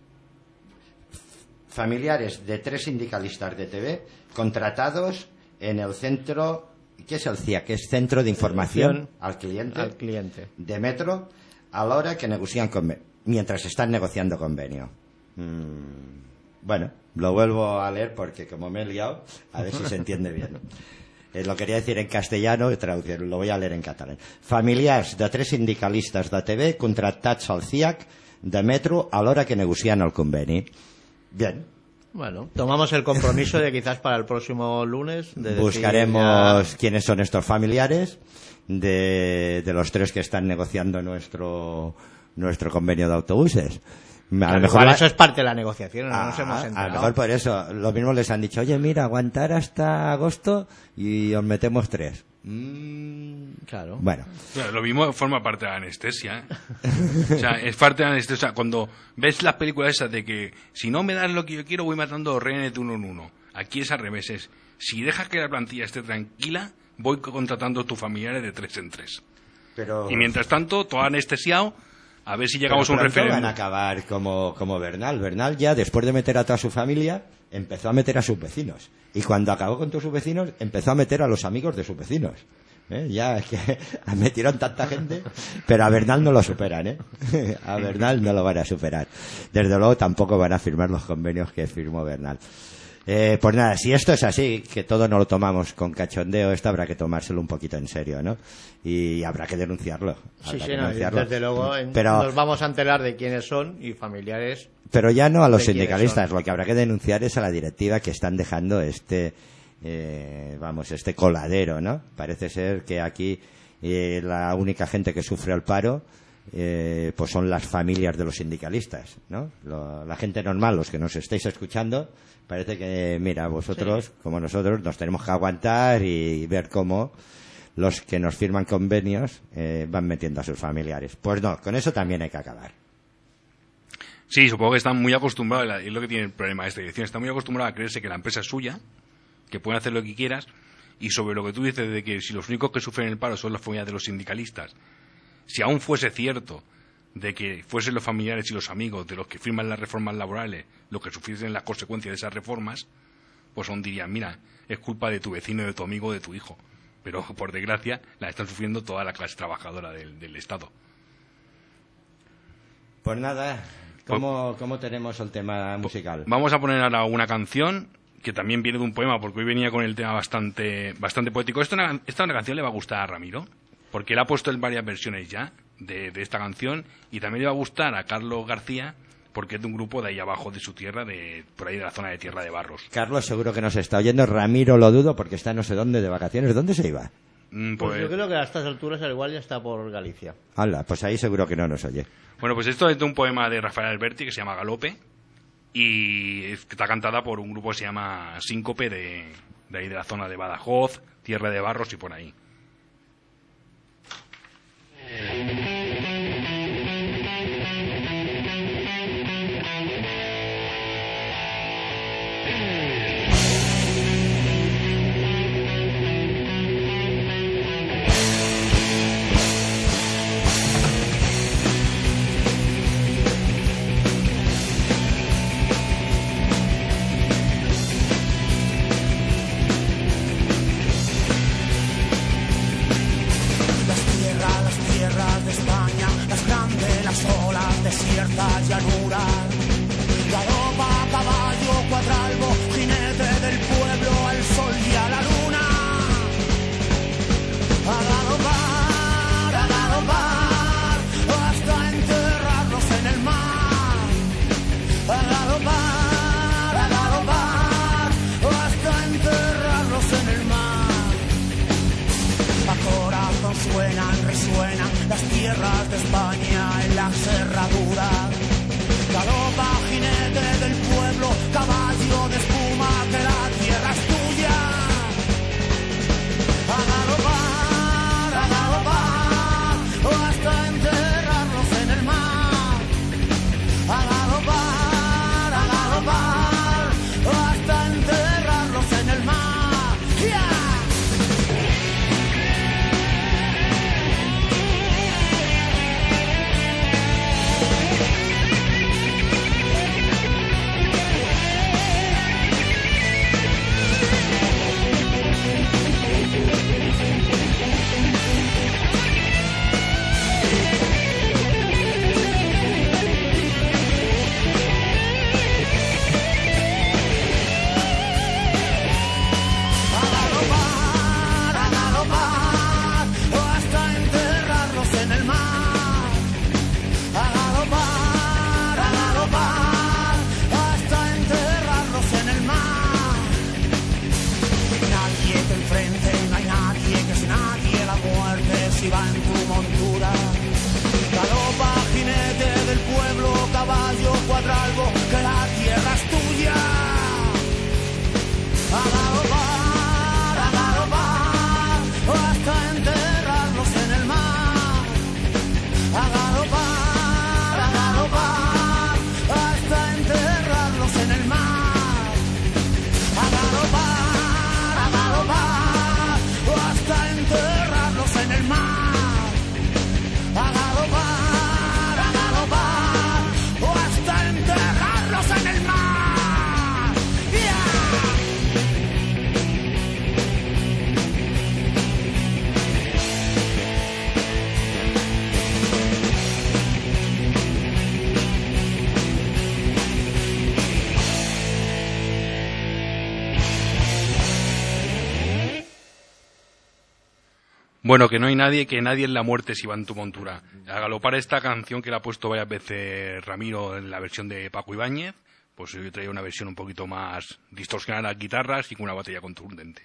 Familiares de tres sindicalistas de T V contratados en el centro, ¿qué es el C I A? Que es Centro de Información al Cliente, al cliente de Metro, a la hora que negocian convenio, mientras están negociando convenio. Mm, bueno, lo vuelvo a leer porque como me he liado, a ver si se entiende bien. Eh, lo quería decir en castellano y traducir, lo voy a leer en catalán. Familiars de tres sindicalistes de T V contractats al C I A C de Metro a l'hora que negocien el conveni. Bien. Bueno, tomamos el compromiso de quizás para el próximo lunes de buscaremos ya... quiénes son estos familiares de, de los tres que están negociando nuestro nuestro convenio de autobuses. A claro, lo mejor la... eso es parte de la negociación, no ah, nos hemos enterado. A lo mejor por eso, lo mismo les han dicho, oye, mira, aguantar hasta agosto y os metemos tres. Mm, claro. Bueno. Claro, lo mismo forma parte de la anestesia, ¿eh? O sea, es parte de la anestesia. O sea, cuando ves las películas esas de que si no me das lo que yo quiero, voy matando rehenes de uno en uno. Aquí es al revés. Es, si dejas que la plantilla esté tranquila, voy contratando a tus familiares de tres en tres. Pero... Y mientras tanto, todo anestesiado, a ver si llegamos Pero a un referéndum. van a acabar como, como Bernal. Bernal ya, después de meter a toda su familia, empezó a meter a sus vecinos. Y cuando acabó con todos sus vecinos, empezó a meter a los amigos de sus vecinos. ¿Eh? Ya es que metieron tanta gente, pero a Bernal no lo superan, ¿eh? A Bernal no lo van a superar. Desde luego tampoco van a firmar los convenios que firmó Bernal. Eh, pues nada, si esto es así, que todo no lo tomamos con cachondeo, esto habrá que tomárselo un poquito en serio, ¿no? Y habrá que denunciarlo. Sí, habrá sí, que no, denunciarlo. desde luego en, pero, nos vamos a enterar de quiénes son y familiares. Pero ya no a los sindicalistas, lo que habrá que denunciar es a la directiva que están dejando este, eh, vamos, este coladero, ¿no? Parece ser que aquí eh, la única gente que sufre el paro eh, pues son las familias de los sindicalistas, ¿no? Lo, la gente normal, los que nos estáis escuchando, parece que, mira, vosotros, sí, como nosotros, nos tenemos que aguantar y ver cómo los que nos firman convenios eh, van metiendo a sus familiares. Pues no, con eso también hay que acabar. Sí, supongo que están muy acostumbrados, es lo que tiene el problema de esta dirección, están muy acostumbrados a creerse que la empresa es suya, que pueden hacer lo que quieras, y sobre lo que tú dices de que si los únicos que sufren el paro son las familias de los sindicalistas, si aún fuese cierto de que fuesen los familiares y los amigos de los que firman las reformas laborales los que sufriesen las consecuencias de esas reformas, pues aún dirían, mira, es culpa de tu vecino, de tu amigo, de tu hijo. Pero, por desgracia, la están sufriendo toda la clase trabajadora del, del Estado. Pues nada, ¿cómo, ¿cómo tenemos el tema musical? Vamos a poner ahora una canción que también viene de un poema, porque hoy venía con el tema bastante bastante poético. Esta una, esta una canción le va a gustar a Ramiro, porque él ha puesto en varias versiones ya de, de esta canción, y también le va a gustar a Carlos García, porque es de un grupo de ahí abajo de su tierra, de por ahí de la zona de Tierra de Barros. Carlos seguro que nos está oyendo, Ramiro lo dudo porque está no sé dónde de vacaciones. ¿Dónde se iba? Mm, pues... pues yo creo que a estas alturas al igual ya está por Galicia. Hala, pues ahí seguro que no nos oye. Bueno, pues esto es de un poema de Rafael Alberti que se llama Galope, y está cantada por un grupo que se llama Síncope, de, de ahí de la zona de Badajoz, Tierra de Barros y por ahí. Desiertas llanuras, galopa, caballo, cuadralbo, jinete del pueblo, al sol y a la luna. A galopar, a galopar, hasta enterrarlos en el mar. A galopar, a galopar, herradura. Galopa, jinete del pueblo, caballo de espuma, que la tierra es tuya. A galopar, a galopar, hasta enterrarlos en el mar. A galopar, a galopar, hasta enterrarlos en el mar. ¡Yeah! Si va en tu montura, galopa, jinete del pueblo, caballo, cuadralbo, que la tierra es tuya. A galopar, a galopar, hasta enterrarlos en el mar. A galopar, a galopar, hasta enterrarlos en el mar. A galopar, a galopar, hasta enterrarlos en el mar. A galopar, a galopar, o hasta enterrarlos en el mar. ¡Yeah! Bueno, que no hay nadie, que nadie en la muerte si va en tu montura. A galopar esta canción que la ha puesto varias veces Ramiro en la versión de Paco Ibáñez, pues yo traía una versión un poquito más distorsionada las guitarras y con una batería contundente.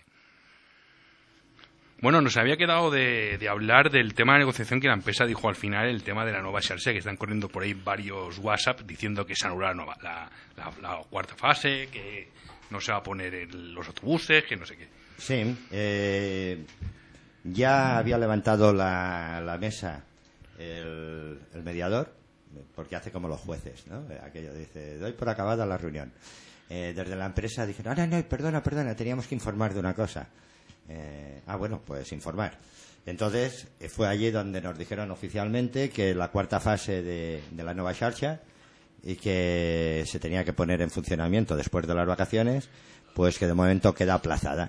Bueno, nos había quedado de, de hablar del tema de negociación que la empresa dijo al final, el tema de la nueva Xarxa, que están corriendo por ahí varios WhatsApp diciendo que se anula la, nueva, la, la, la cuarta fase, que no se va a poner en los autobuses, que no sé qué. Sí, eh... ya había levantado la, la mesa el, el mediador, porque hace como los jueces, ¿no? Aquello dice, doy por acabada la reunión. Eh, desde la empresa dijeron, no, no, no, perdona, perdona, teníamos que informar de una cosa. Eh, ah, bueno, pues informar. Entonces, eh, fue allí donde nos dijeron oficialmente que la cuarta fase de, de la nueva Xarxa y que se tenía que poner en funcionamiento después de las vacaciones, pues que de momento queda aplazada.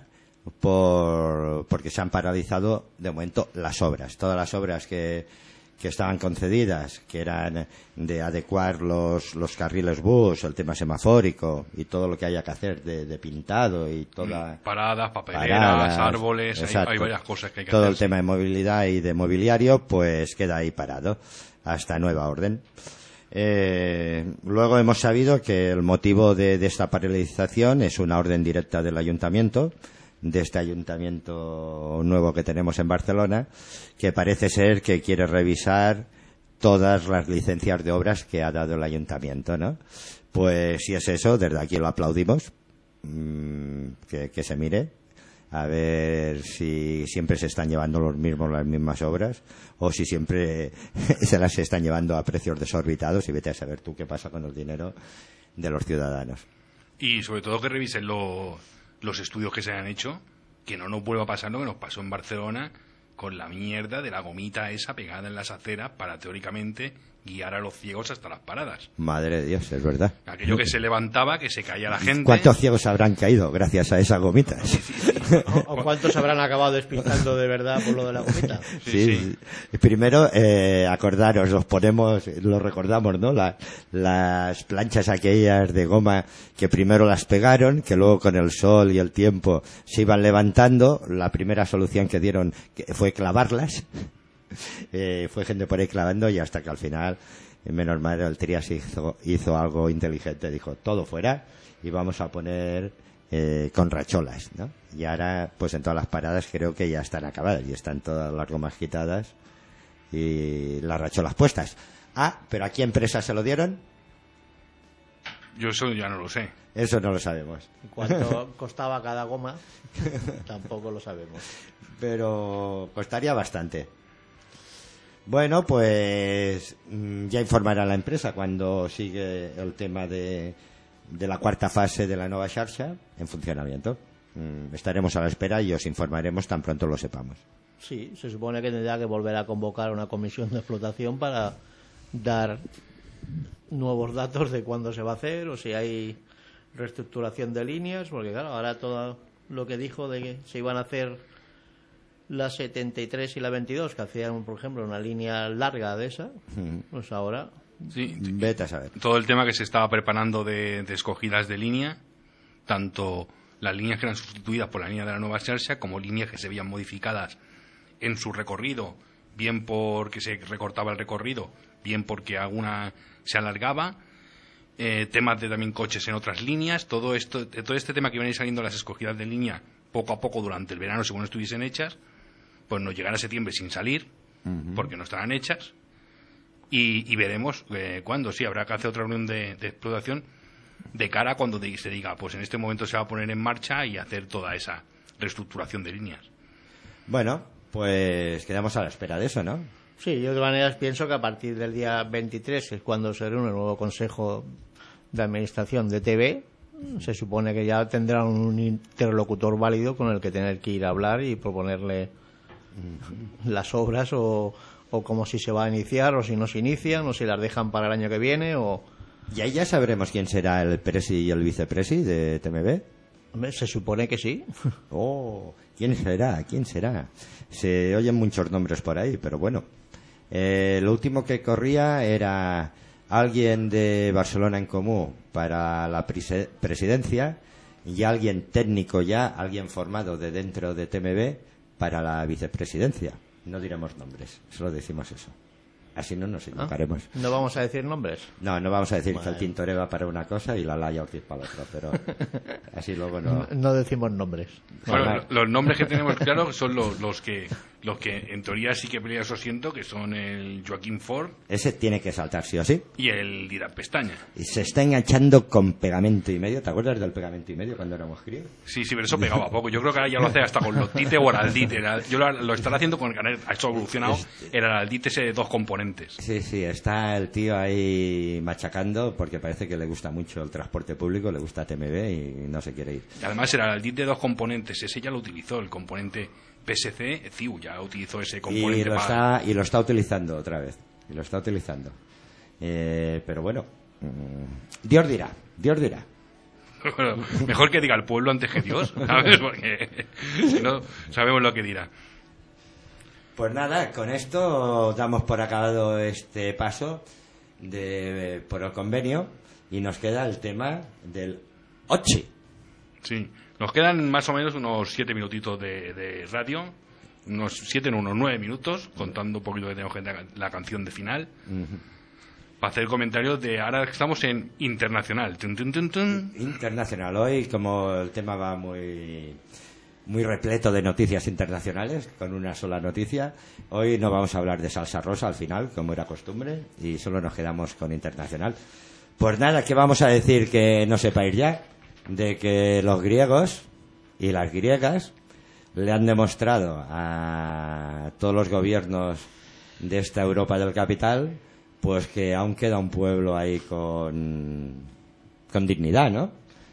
Por, porque se han paralizado de momento las obras. Todas las obras que, que estaban concedidas, que eran de adecuar los, los carriles bus, el tema semafórico y todo lo que haya que hacer de, de pintado y toda... Paradas, papeleras, paradas, árboles, hay, hay varias cosas que hay que todo hacer. El tema de movilidad y de mobiliario, pues queda ahí parado hasta nueva orden. Eh, luego hemos sabido que el motivo de, de esta paralización es una orden directa del ayuntamiento, de este ayuntamiento nuevo que tenemos en Barcelona, que parece ser que quiere revisar todas las licencias de obras que ha dado el ayuntamiento, ¿no? Pues si es eso, desde aquí lo aplaudimos, mmm, que, que se mire, a ver si siempre se están llevando los mismos las mismas obras o si siempre se las están llevando a precios desorbitados y vete a saber tú qué pasa con el dinero de los ciudadanos. Y sobre todo que revisen los los estudios que se han hecho, que no nos vuelva a pasar lo que nos pasó en Barcelona con la mierda de la gomita esa pegada en las aceras para teóricamente guiar a los ciegos hasta las paradas. Madre de Dios, es verdad. Aquello que se levantaba, que se caía la gente. ¿Cuántos ciegos habrán caído gracias a esas gomitas? Sí, sí, sí. ¿O, o cuántos habrán acabado despistando de verdad por lo de la gomita? Sí, Sí, sí. Primero, eh, acordaros, los ponemos, los recordamos, ¿no? La, las planchas aquellas de goma que primero las pegaron, que luego con el sol y el tiempo se iban levantando. La primera solución que dieron fue clavarlas. Eh, fue gente por ahí clavando y hasta que al final, menos mal, el Trias hizo, hizo algo inteligente, dijo todo fuera y vamos a poner eh, con racholas, ¿no? Y ahora, pues en todas las paradas creo que ya están acabadas y están todas las gomas quitadas y las racholas puestas. Ah, ¿pero a qué empresa se lo dieron? Yo eso ya no lo sé. Eso no lo sabemos. ¿Cuánto costaba cada goma? Tampoco lo sabemos. Pero costaría bastante. Bueno, pues ya informará la empresa cuando sigue el tema de, de la cuarta fase de la nueva xarxa en funcionamiento. Estaremos a la espera y os informaremos tan pronto lo sepamos. Sí, se supone que tendrá que volver a convocar una comisión de explotación para dar nuevos datos de cuándo se va a hacer o si hay reestructuración de líneas, porque claro, ahora todo lo que dijo de que se iban a hacer la setenta y tres y la veintidós, que hacían, por ejemplo, una línea larga de esa, pues ahora... Sí, vete a saber. Todo el tema que se estaba preparando de, de escogidas de línea, tanto las líneas que eran sustituidas por la línea de la nueva xarxa, como líneas que se veían modificadas en su recorrido, bien porque se recortaba el recorrido, bien porque alguna se alargaba, eh, temas de también coches en otras líneas, todo esto, todo este tema que iban a ir saliendo las escogidas de línea poco a poco durante el verano, según estuviesen hechas, pues nos llegará a septiembre sin salir, uh-huh. porque no estarán hechas, y, y veremos eh, cuándo, sí, habrá que hacer otra reunión de, de explotación de cara a cuando de, se diga, pues en este momento se va a poner en marcha y hacer toda esa reestructuración de líneas. Bueno, pues quedamos a la espera de eso, ¿no? Sí, yo de todas maneras pienso que a partir del día veintitrés, que es cuando se reúne el nuevo Consejo de Administración de T V, se supone que ya tendrán un interlocutor válido con el que tener que ir a hablar y proponerle las obras o, o cómo si se va a iniciar o si no se inician o si las dejan para el año que viene o... ¿Y ahí ya sabremos quién será el presi y el vicepresi de T M B? Se supone que sí. Oh, ¿quién será? ¿Quién será? Se oyen muchos nombres por ahí, pero bueno. Eh, lo último que corría era alguien de Barcelona en Comú para la prese- presidencia y alguien técnico ya, alguien formado de dentro de T M B para la vicepresidencia. No diremos nombres, solo decimos eso. Así no nos equivocaremos. ¿Ah? ¿No vamos a decir nombres? No, no vamos a decir vale. que el Tintoré va para una cosa y la Laia Ortiz para la otra, pero así luego no... No, no decimos nombres. Bueno, Vale. los nombres que tenemos claros son los, los que los que en teoría sí que peleas os siento, que son el Joaquín Ford Ese tiene que saltar sí o sí. y el Díaz Pestaña. Y se está enganchando con pegamento y medio. ¿Te acuerdas del pegamento y medio cuando éramos críos? Sí, sí, pero eso pegaba poco. Yo creo que ahora ya lo hace hasta con lotite o araldite. Era- Yo lo, lo estaré haciendo con el eso ha evolucionado. El araldite ese de dos componentes. Sí, sí, está el tío ahí machacando porque parece que le gusta mucho el transporte público, le gusta T M B y no se quiere ir. Y además el araldite de dos componentes. Ese ya lo utilizó, el componente P S C, C I U ya utilizó ese Y componente lo, para... está, y lo está utilizando otra vez. Y lo está utilizando. Eh, pero bueno, mm, Dios dirá, Dios dirá. Bueno, mejor que diga el pueblo antes que Dios, ¿sabes? Porque si no sabemos lo que dirá. Pues nada, con esto damos por acabado este paso de, por el convenio y nos queda el tema del O C H I. Sí, nos quedan más o menos unos siete minutitos de, de radio, unos siete, no, unos nueve minutos, contando un poquito que tenemos que la, la canción de final, Uh-huh. para hacer comentarios de ahora que estamos en internacional. Tun, tun, tun, tun. Internacional. Hoy, como el tema va muy muy repleto de noticias internacionales, con una sola noticia, hoy no vamos a hablar de salsa rosa al final, como era costumbre, y solo nos quedamos con internacional. Pues nada, ¿qué vamos a decir que no sepáis ya? De que los griegos y las griegas le han demostrado a todos los gobiernos de esta Europa del capital pues que aún queda un pueblo ahí con, con dignidad, ¿no?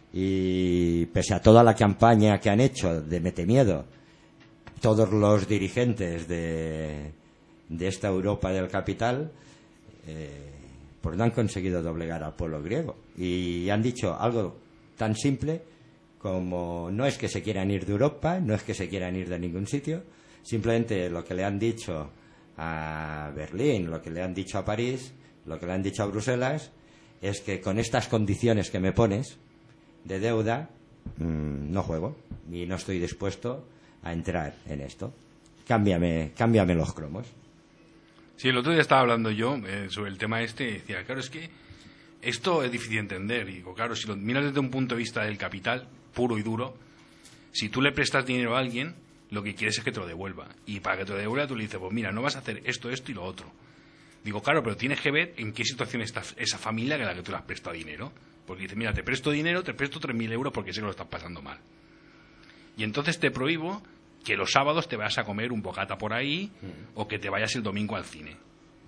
Y pese a toda la campaña que han hecho de metemiedo todos los dirigentes de, de esta Europa del capital, eh, pues no han conseguido doblegar al pueblo griego. Y han dicho algo tan simple como no es que se quieran ir de Europa, no es que se quieran ir de ningún sitio, simplemente lo que le han dicho a Berlín, lo que le han dicho a París, lo que le han dicho a Bruselas, es que con estas condiciones que me pones de deuda, mmm, no juego y no estoy dispuesto a entrar en esto. Cámbiame, cámbiame los cromos. Sí, el otro día estaba hablando yo eh, sobre el tema este y decía, claro, es que esto es difícil de entender. Y digo, claro, si lo miras desde un punto de vista del capital, puro y duro, si tú le prestas dinero a alguien, lo que quieres es que te lo devuelva. Y para que te lo devuelva, tú le dices, pues mira, no vas a hacer esto, esto y lo otro. Digo, claro, pero tienes que ver en qué situación está esa familia que a la que tú le has prestado dinero. Porque dice, mira, te presto dinero, te presto tres mil euros porque sé que lo estás pasando mal. Y entonces te prohíbo que los sábados te vayas a comer un bocata por ahí mm. o que te vayas el domingo al cine.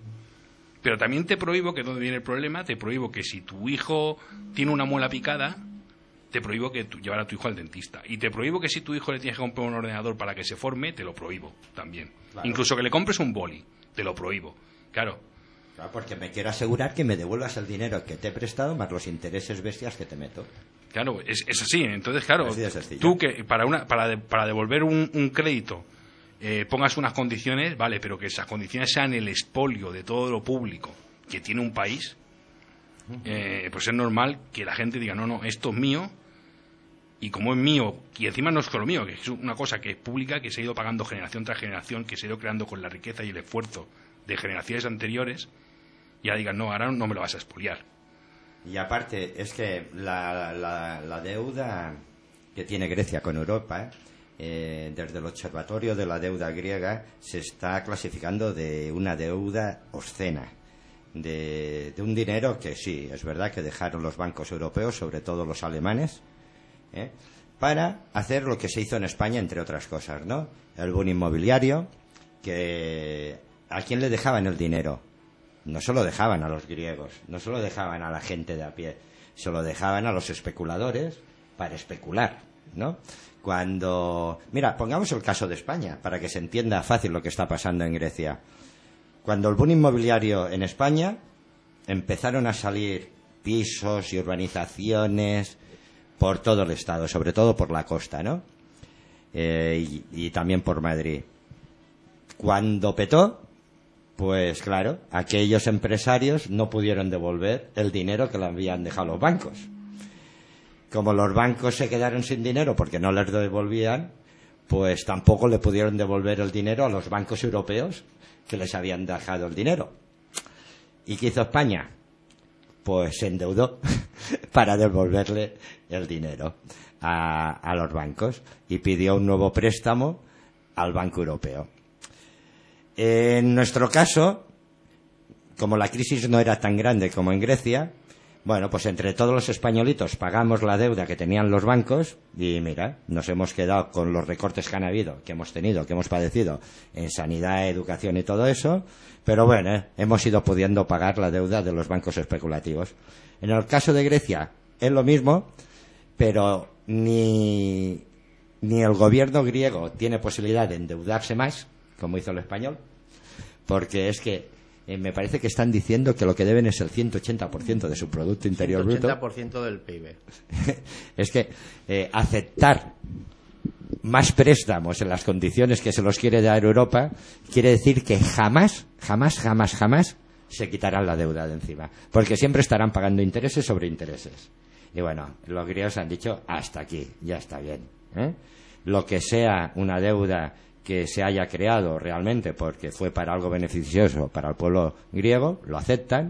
Pero también te prohíbo, que es donde viene el problema, te prohíbo que si tu hijo tiene una muela picada, te prohíbo que tu, llevar a tu hijo al dentista. Y te prohíbo que si tu hijo le tienes que comprar un ordenador para que se forme, te lo prohíbo también. Claro. Incluso que le compres un boli, te lo prohíbo. Claro. Claro, porque me quiero asegurar que me devuelvas el dinero que te he prestado más los intereses bestias que te meto. Claro, es, es así. Entonces, claro, de tú que para una para, de, para devolver un, un crédito eh, pongas unas condiciones, vale, pero que esas condiciones sean el expolio de todo lo público que tiene un país, eh, pues es normal que la gente diga, no, no, esto es mío, y como es mío, y encima no es solo mío, que es una cosa que es pública, que se ha ido pagando generación tras generación, que se ha ido creando con la riqueza y el esfuerzo de generaciones anteriores, y ahora digan, no, ahora no me lo vas a expoliar. Y aparte, es que la, la, la deuda que tiene Grecia con Europa, eh, desde el Observatorio de la Deuda Griega, se está clasificando de una deuda obscena, de, de un dinero que sí, es verdad que dejaron los bancos europeos, sobre todo los alemanes, ¿eh? para hacer lo que se hizo en España, entre otras cosas, ¿no? El boom inmobiliario, que ¿a quién le dejaban el dinero? No se lo dejaban a los griegos, no se lo dejaban a la gente de a pie, se lo dejaban a los especuladores para especular, ¿no? Cuando... Mira, pongamos el caso de España, para que se entienda fácil lo que está pasando en Grecia. Cuando el boom inmobiliario en España, empezaron a salir pisos y urbanizaciones por todo el estado, sobre todo por la costa, ¿no? Eh, y, y también por Madrid. Cuando petó, pues claro, aquellos empresarios no pudieron devolver el dinero que le habían dejado los bancos. Como los bancos se quedaron sin dinero porque no les devolvían, pues tampoco le pudieron devolver el dinero a los bancos europeos que les habían dejado el dinero. ¿Y qué hizo España? Pues se endeudó para devolverle el dinero a, a los bancos y pidió un nuevo préstamo al Banco Europeo. En nuestro caso, como la crisis no era tan grande como en Grecia, bueno, pues entre todos los españolitos pagamos la deuda que tenían los bancos y mira, nos hemos quedado con los recortes que han habido, que hemos tenido, que hemos padecido en sanidad, educación y todo eso, pero bueno, eh, hemos ido pudiendo pagar la deuda de los bancos especulativos. En el caso de Grecia es lo mismo, pero ni, ni el gobierno griego tiene posibilidad de endeudarse más, como hizo el español, porque es que eh, me parece que están diciendo que lo que deben es el ciento ochenta por ciento de su Producto Interior Bruto. ciento ochenta por ciento del P I B. Es que eh, aceptar más préstamos en las condiciones que se los quiere dar Europa quiere decir que jamás, jamás, jamás, jamás se quitarán la deuda de encima, porque siempre estarán pagando intereses sobre intereses. Y bueno, los griegos han dicho hasta aquí, ya está bien, ¿eh? Lo que sea una deuda que se haya creado realmente porque fue para algo beneficioso para el pueblo griego, lo aceptan,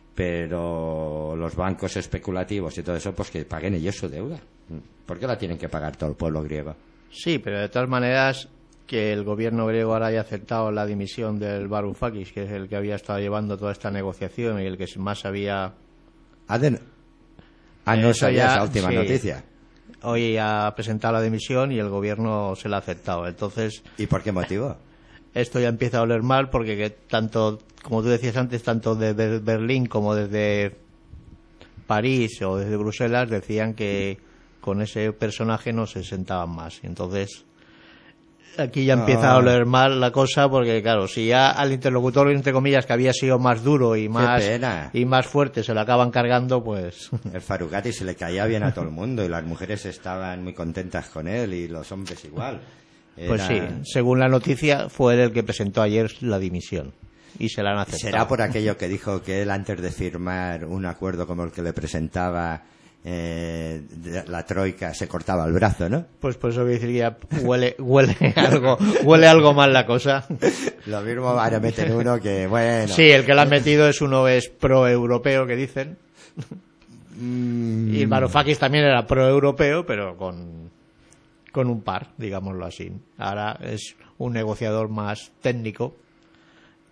pero los bancos especulativos y todo eso, pues que paguen ellos su deuda. ¿Por qué la tienen que pagar todo el pueblo griego? Sí, pero de todas maneras, que el gobierno griego ahora haya aceptado la dimisión del Varoufakis, que es el que había estado llevando toda esta negociación y el que más había... Ah, de... ah no sabía esa última sí. noticia. Hoy ha presentado la dimisión y el gobierno se la ha aceptado. Entonces, ¿y por qué motivo? Esto ya empieza a oler mal porque que tanto, como tú decías antes, tanto desde Berlín como desde París o desde Bruselas decían que con ese personaje no se sentaban más. Entonces, aquí ya empieza a oler mal la cosa porque, claro, si ya al interlocutor, entre comillas, que había sido más duro y más y más fuerte se lo acaban cargando, pues... El Varoufakis se le caía bien a todo el mundo y las mujeres estaban muy contentas con él y los hombres igual. Era... Pues sí, según la noticia fue él el que presentó ayer la dimisión y se la han aceptado. ¿Será por aquello que dijo que él antes de firmar un acuerdo como el que le presentaba Eh, la troika se cortaba el brazo, ¿no? Pues por eso voy a decir que ya huele, huele algo, huele algo mal la cosa. Lo mismo ahora meten uno que, bueno. Sí, el que lo han metido es uno es pro-europeo, que dicen. Mm. Y el Varoufakis también era pro-europeo, pero con, con un par, digámoslo así. Ahora es un negociador más técnico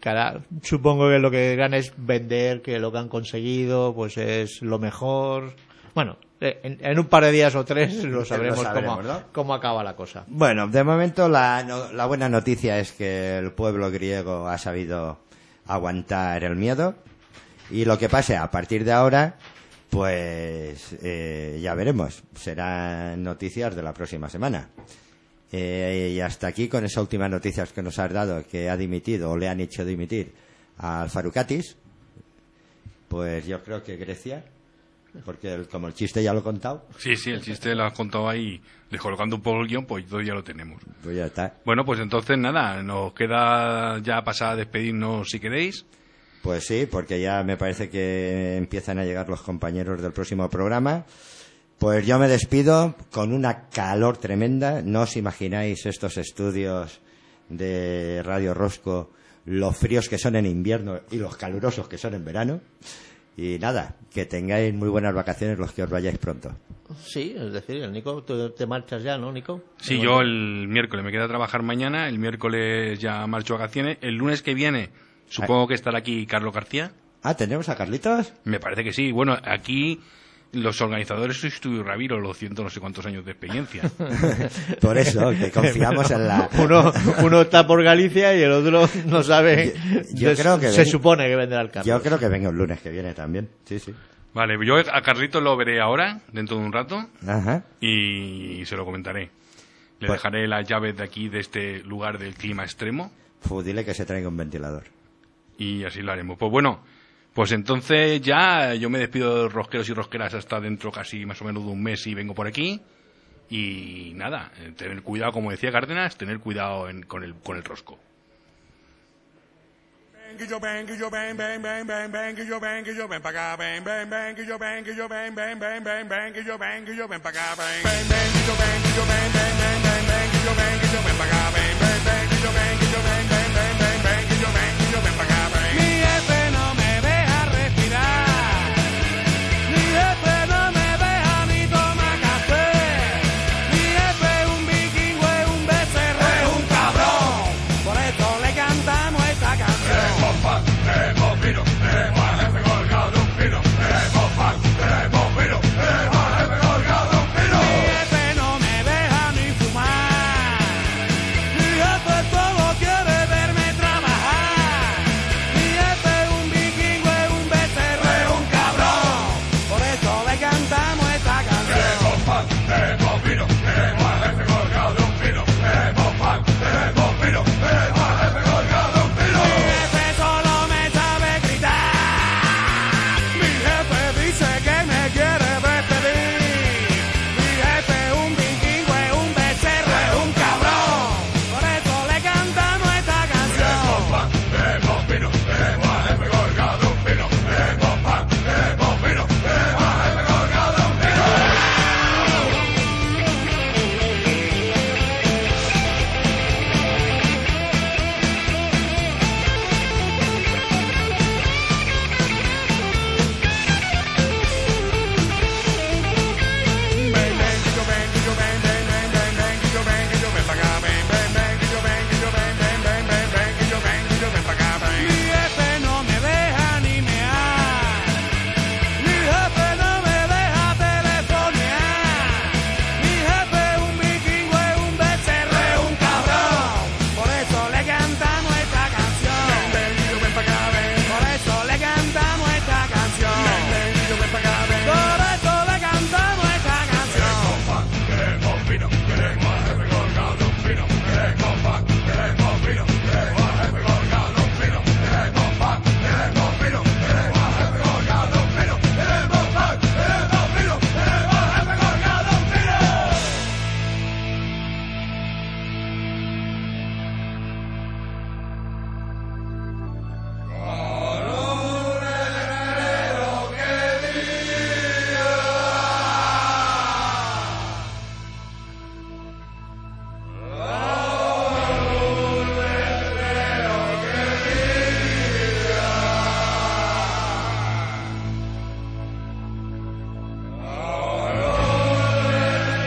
cada, supongo que lo que gana es vender, que lo que han conseguido pues es lo mejor. Bueno, en, en un par de días o tres lo sabremos, lo sabremos cómo, ¿no? cómo acaba la cosa. Bueno, de momento la, no, la buena noticia es que el pueblo griego ha sabido aguantar el miedo, y lo que pase a partir de ahora, pues eh, ya veremos. Serán noticias de la próxima semana. Eh, y hasta aquí con esa última noticia que nos has dado, que ha dimitido o le han hecho dimitir al Farukatis. Pues yo creo que Grecia, porque el, como el chiste ya lo he contado. Sí, sí, el chiste lo has contado ahí, descolocando un poco el guión, pues todo ya lo tenemos. Pues ya está. Bueno, pues entonces nada, nos queda ya pasar a despedirnos si queréis. Pues sí, porque ya me parece que empiezan a llegar los compañeros del próximo programa. Pues yo me despido con una calor tremenda. No os imagináis estos estudios de Radio Rosco, los fríos que son en invierno y los calurosos que son en verano. Y nada, que tengáis muy buenas vacaciones los que os vayáis pronto. Sí, es decir, el Nico, tú te marchas ya, ¿no, Nico? Sí, yo el miércoles me quedo a trabajar mañana, el miércoles ya marcho a vacaciones, el lunes que viene supongo que estará aquí Carlos García. Ah, ¿tenemos a Carlitos? Me parece que sí. Bueno, aquí los organizadores sois tú y Ramiro, los ciento no sé cuántos años de experiencia. Por eso, que confiamos en la... Uno, uno está por Galicia y el otro no sabe. Yo, yo creo que se ven... supone que vendrá el Carlos. Yo creo que venga el lunes que viene también. Sí, sí. Vale, yo a Carlitos lo veré ahora, dentro de un rato, Ajá. y se lo comentaré. Le Pues... dejaré las llaves de aquí, de este lugar del clima extremo. Fu, dile que se traiga un ventilador. Y así lo haremos. Pues bueno, pues entonces ya yo me despido de rosqueros y rosqueras hasta dentro casi más o menos de un mes y vengo por aquí. Y nada, tener cuidado, como decía Cárdenas, tener cuidado en, con, el, con el rosco. Que yo ven, que yo ven, ven, ven, ven, ven, que yo ven, que yo ven para acá, ven, ven, ven, que yo ven, que yo ven, ven, ven, ven, ven, que yo ven, que yo ven para acá, ven, ven, ven, que yo ven, que yo ven, ven, ven, ven, ven, que yo ven, que yo ven para acá, ven.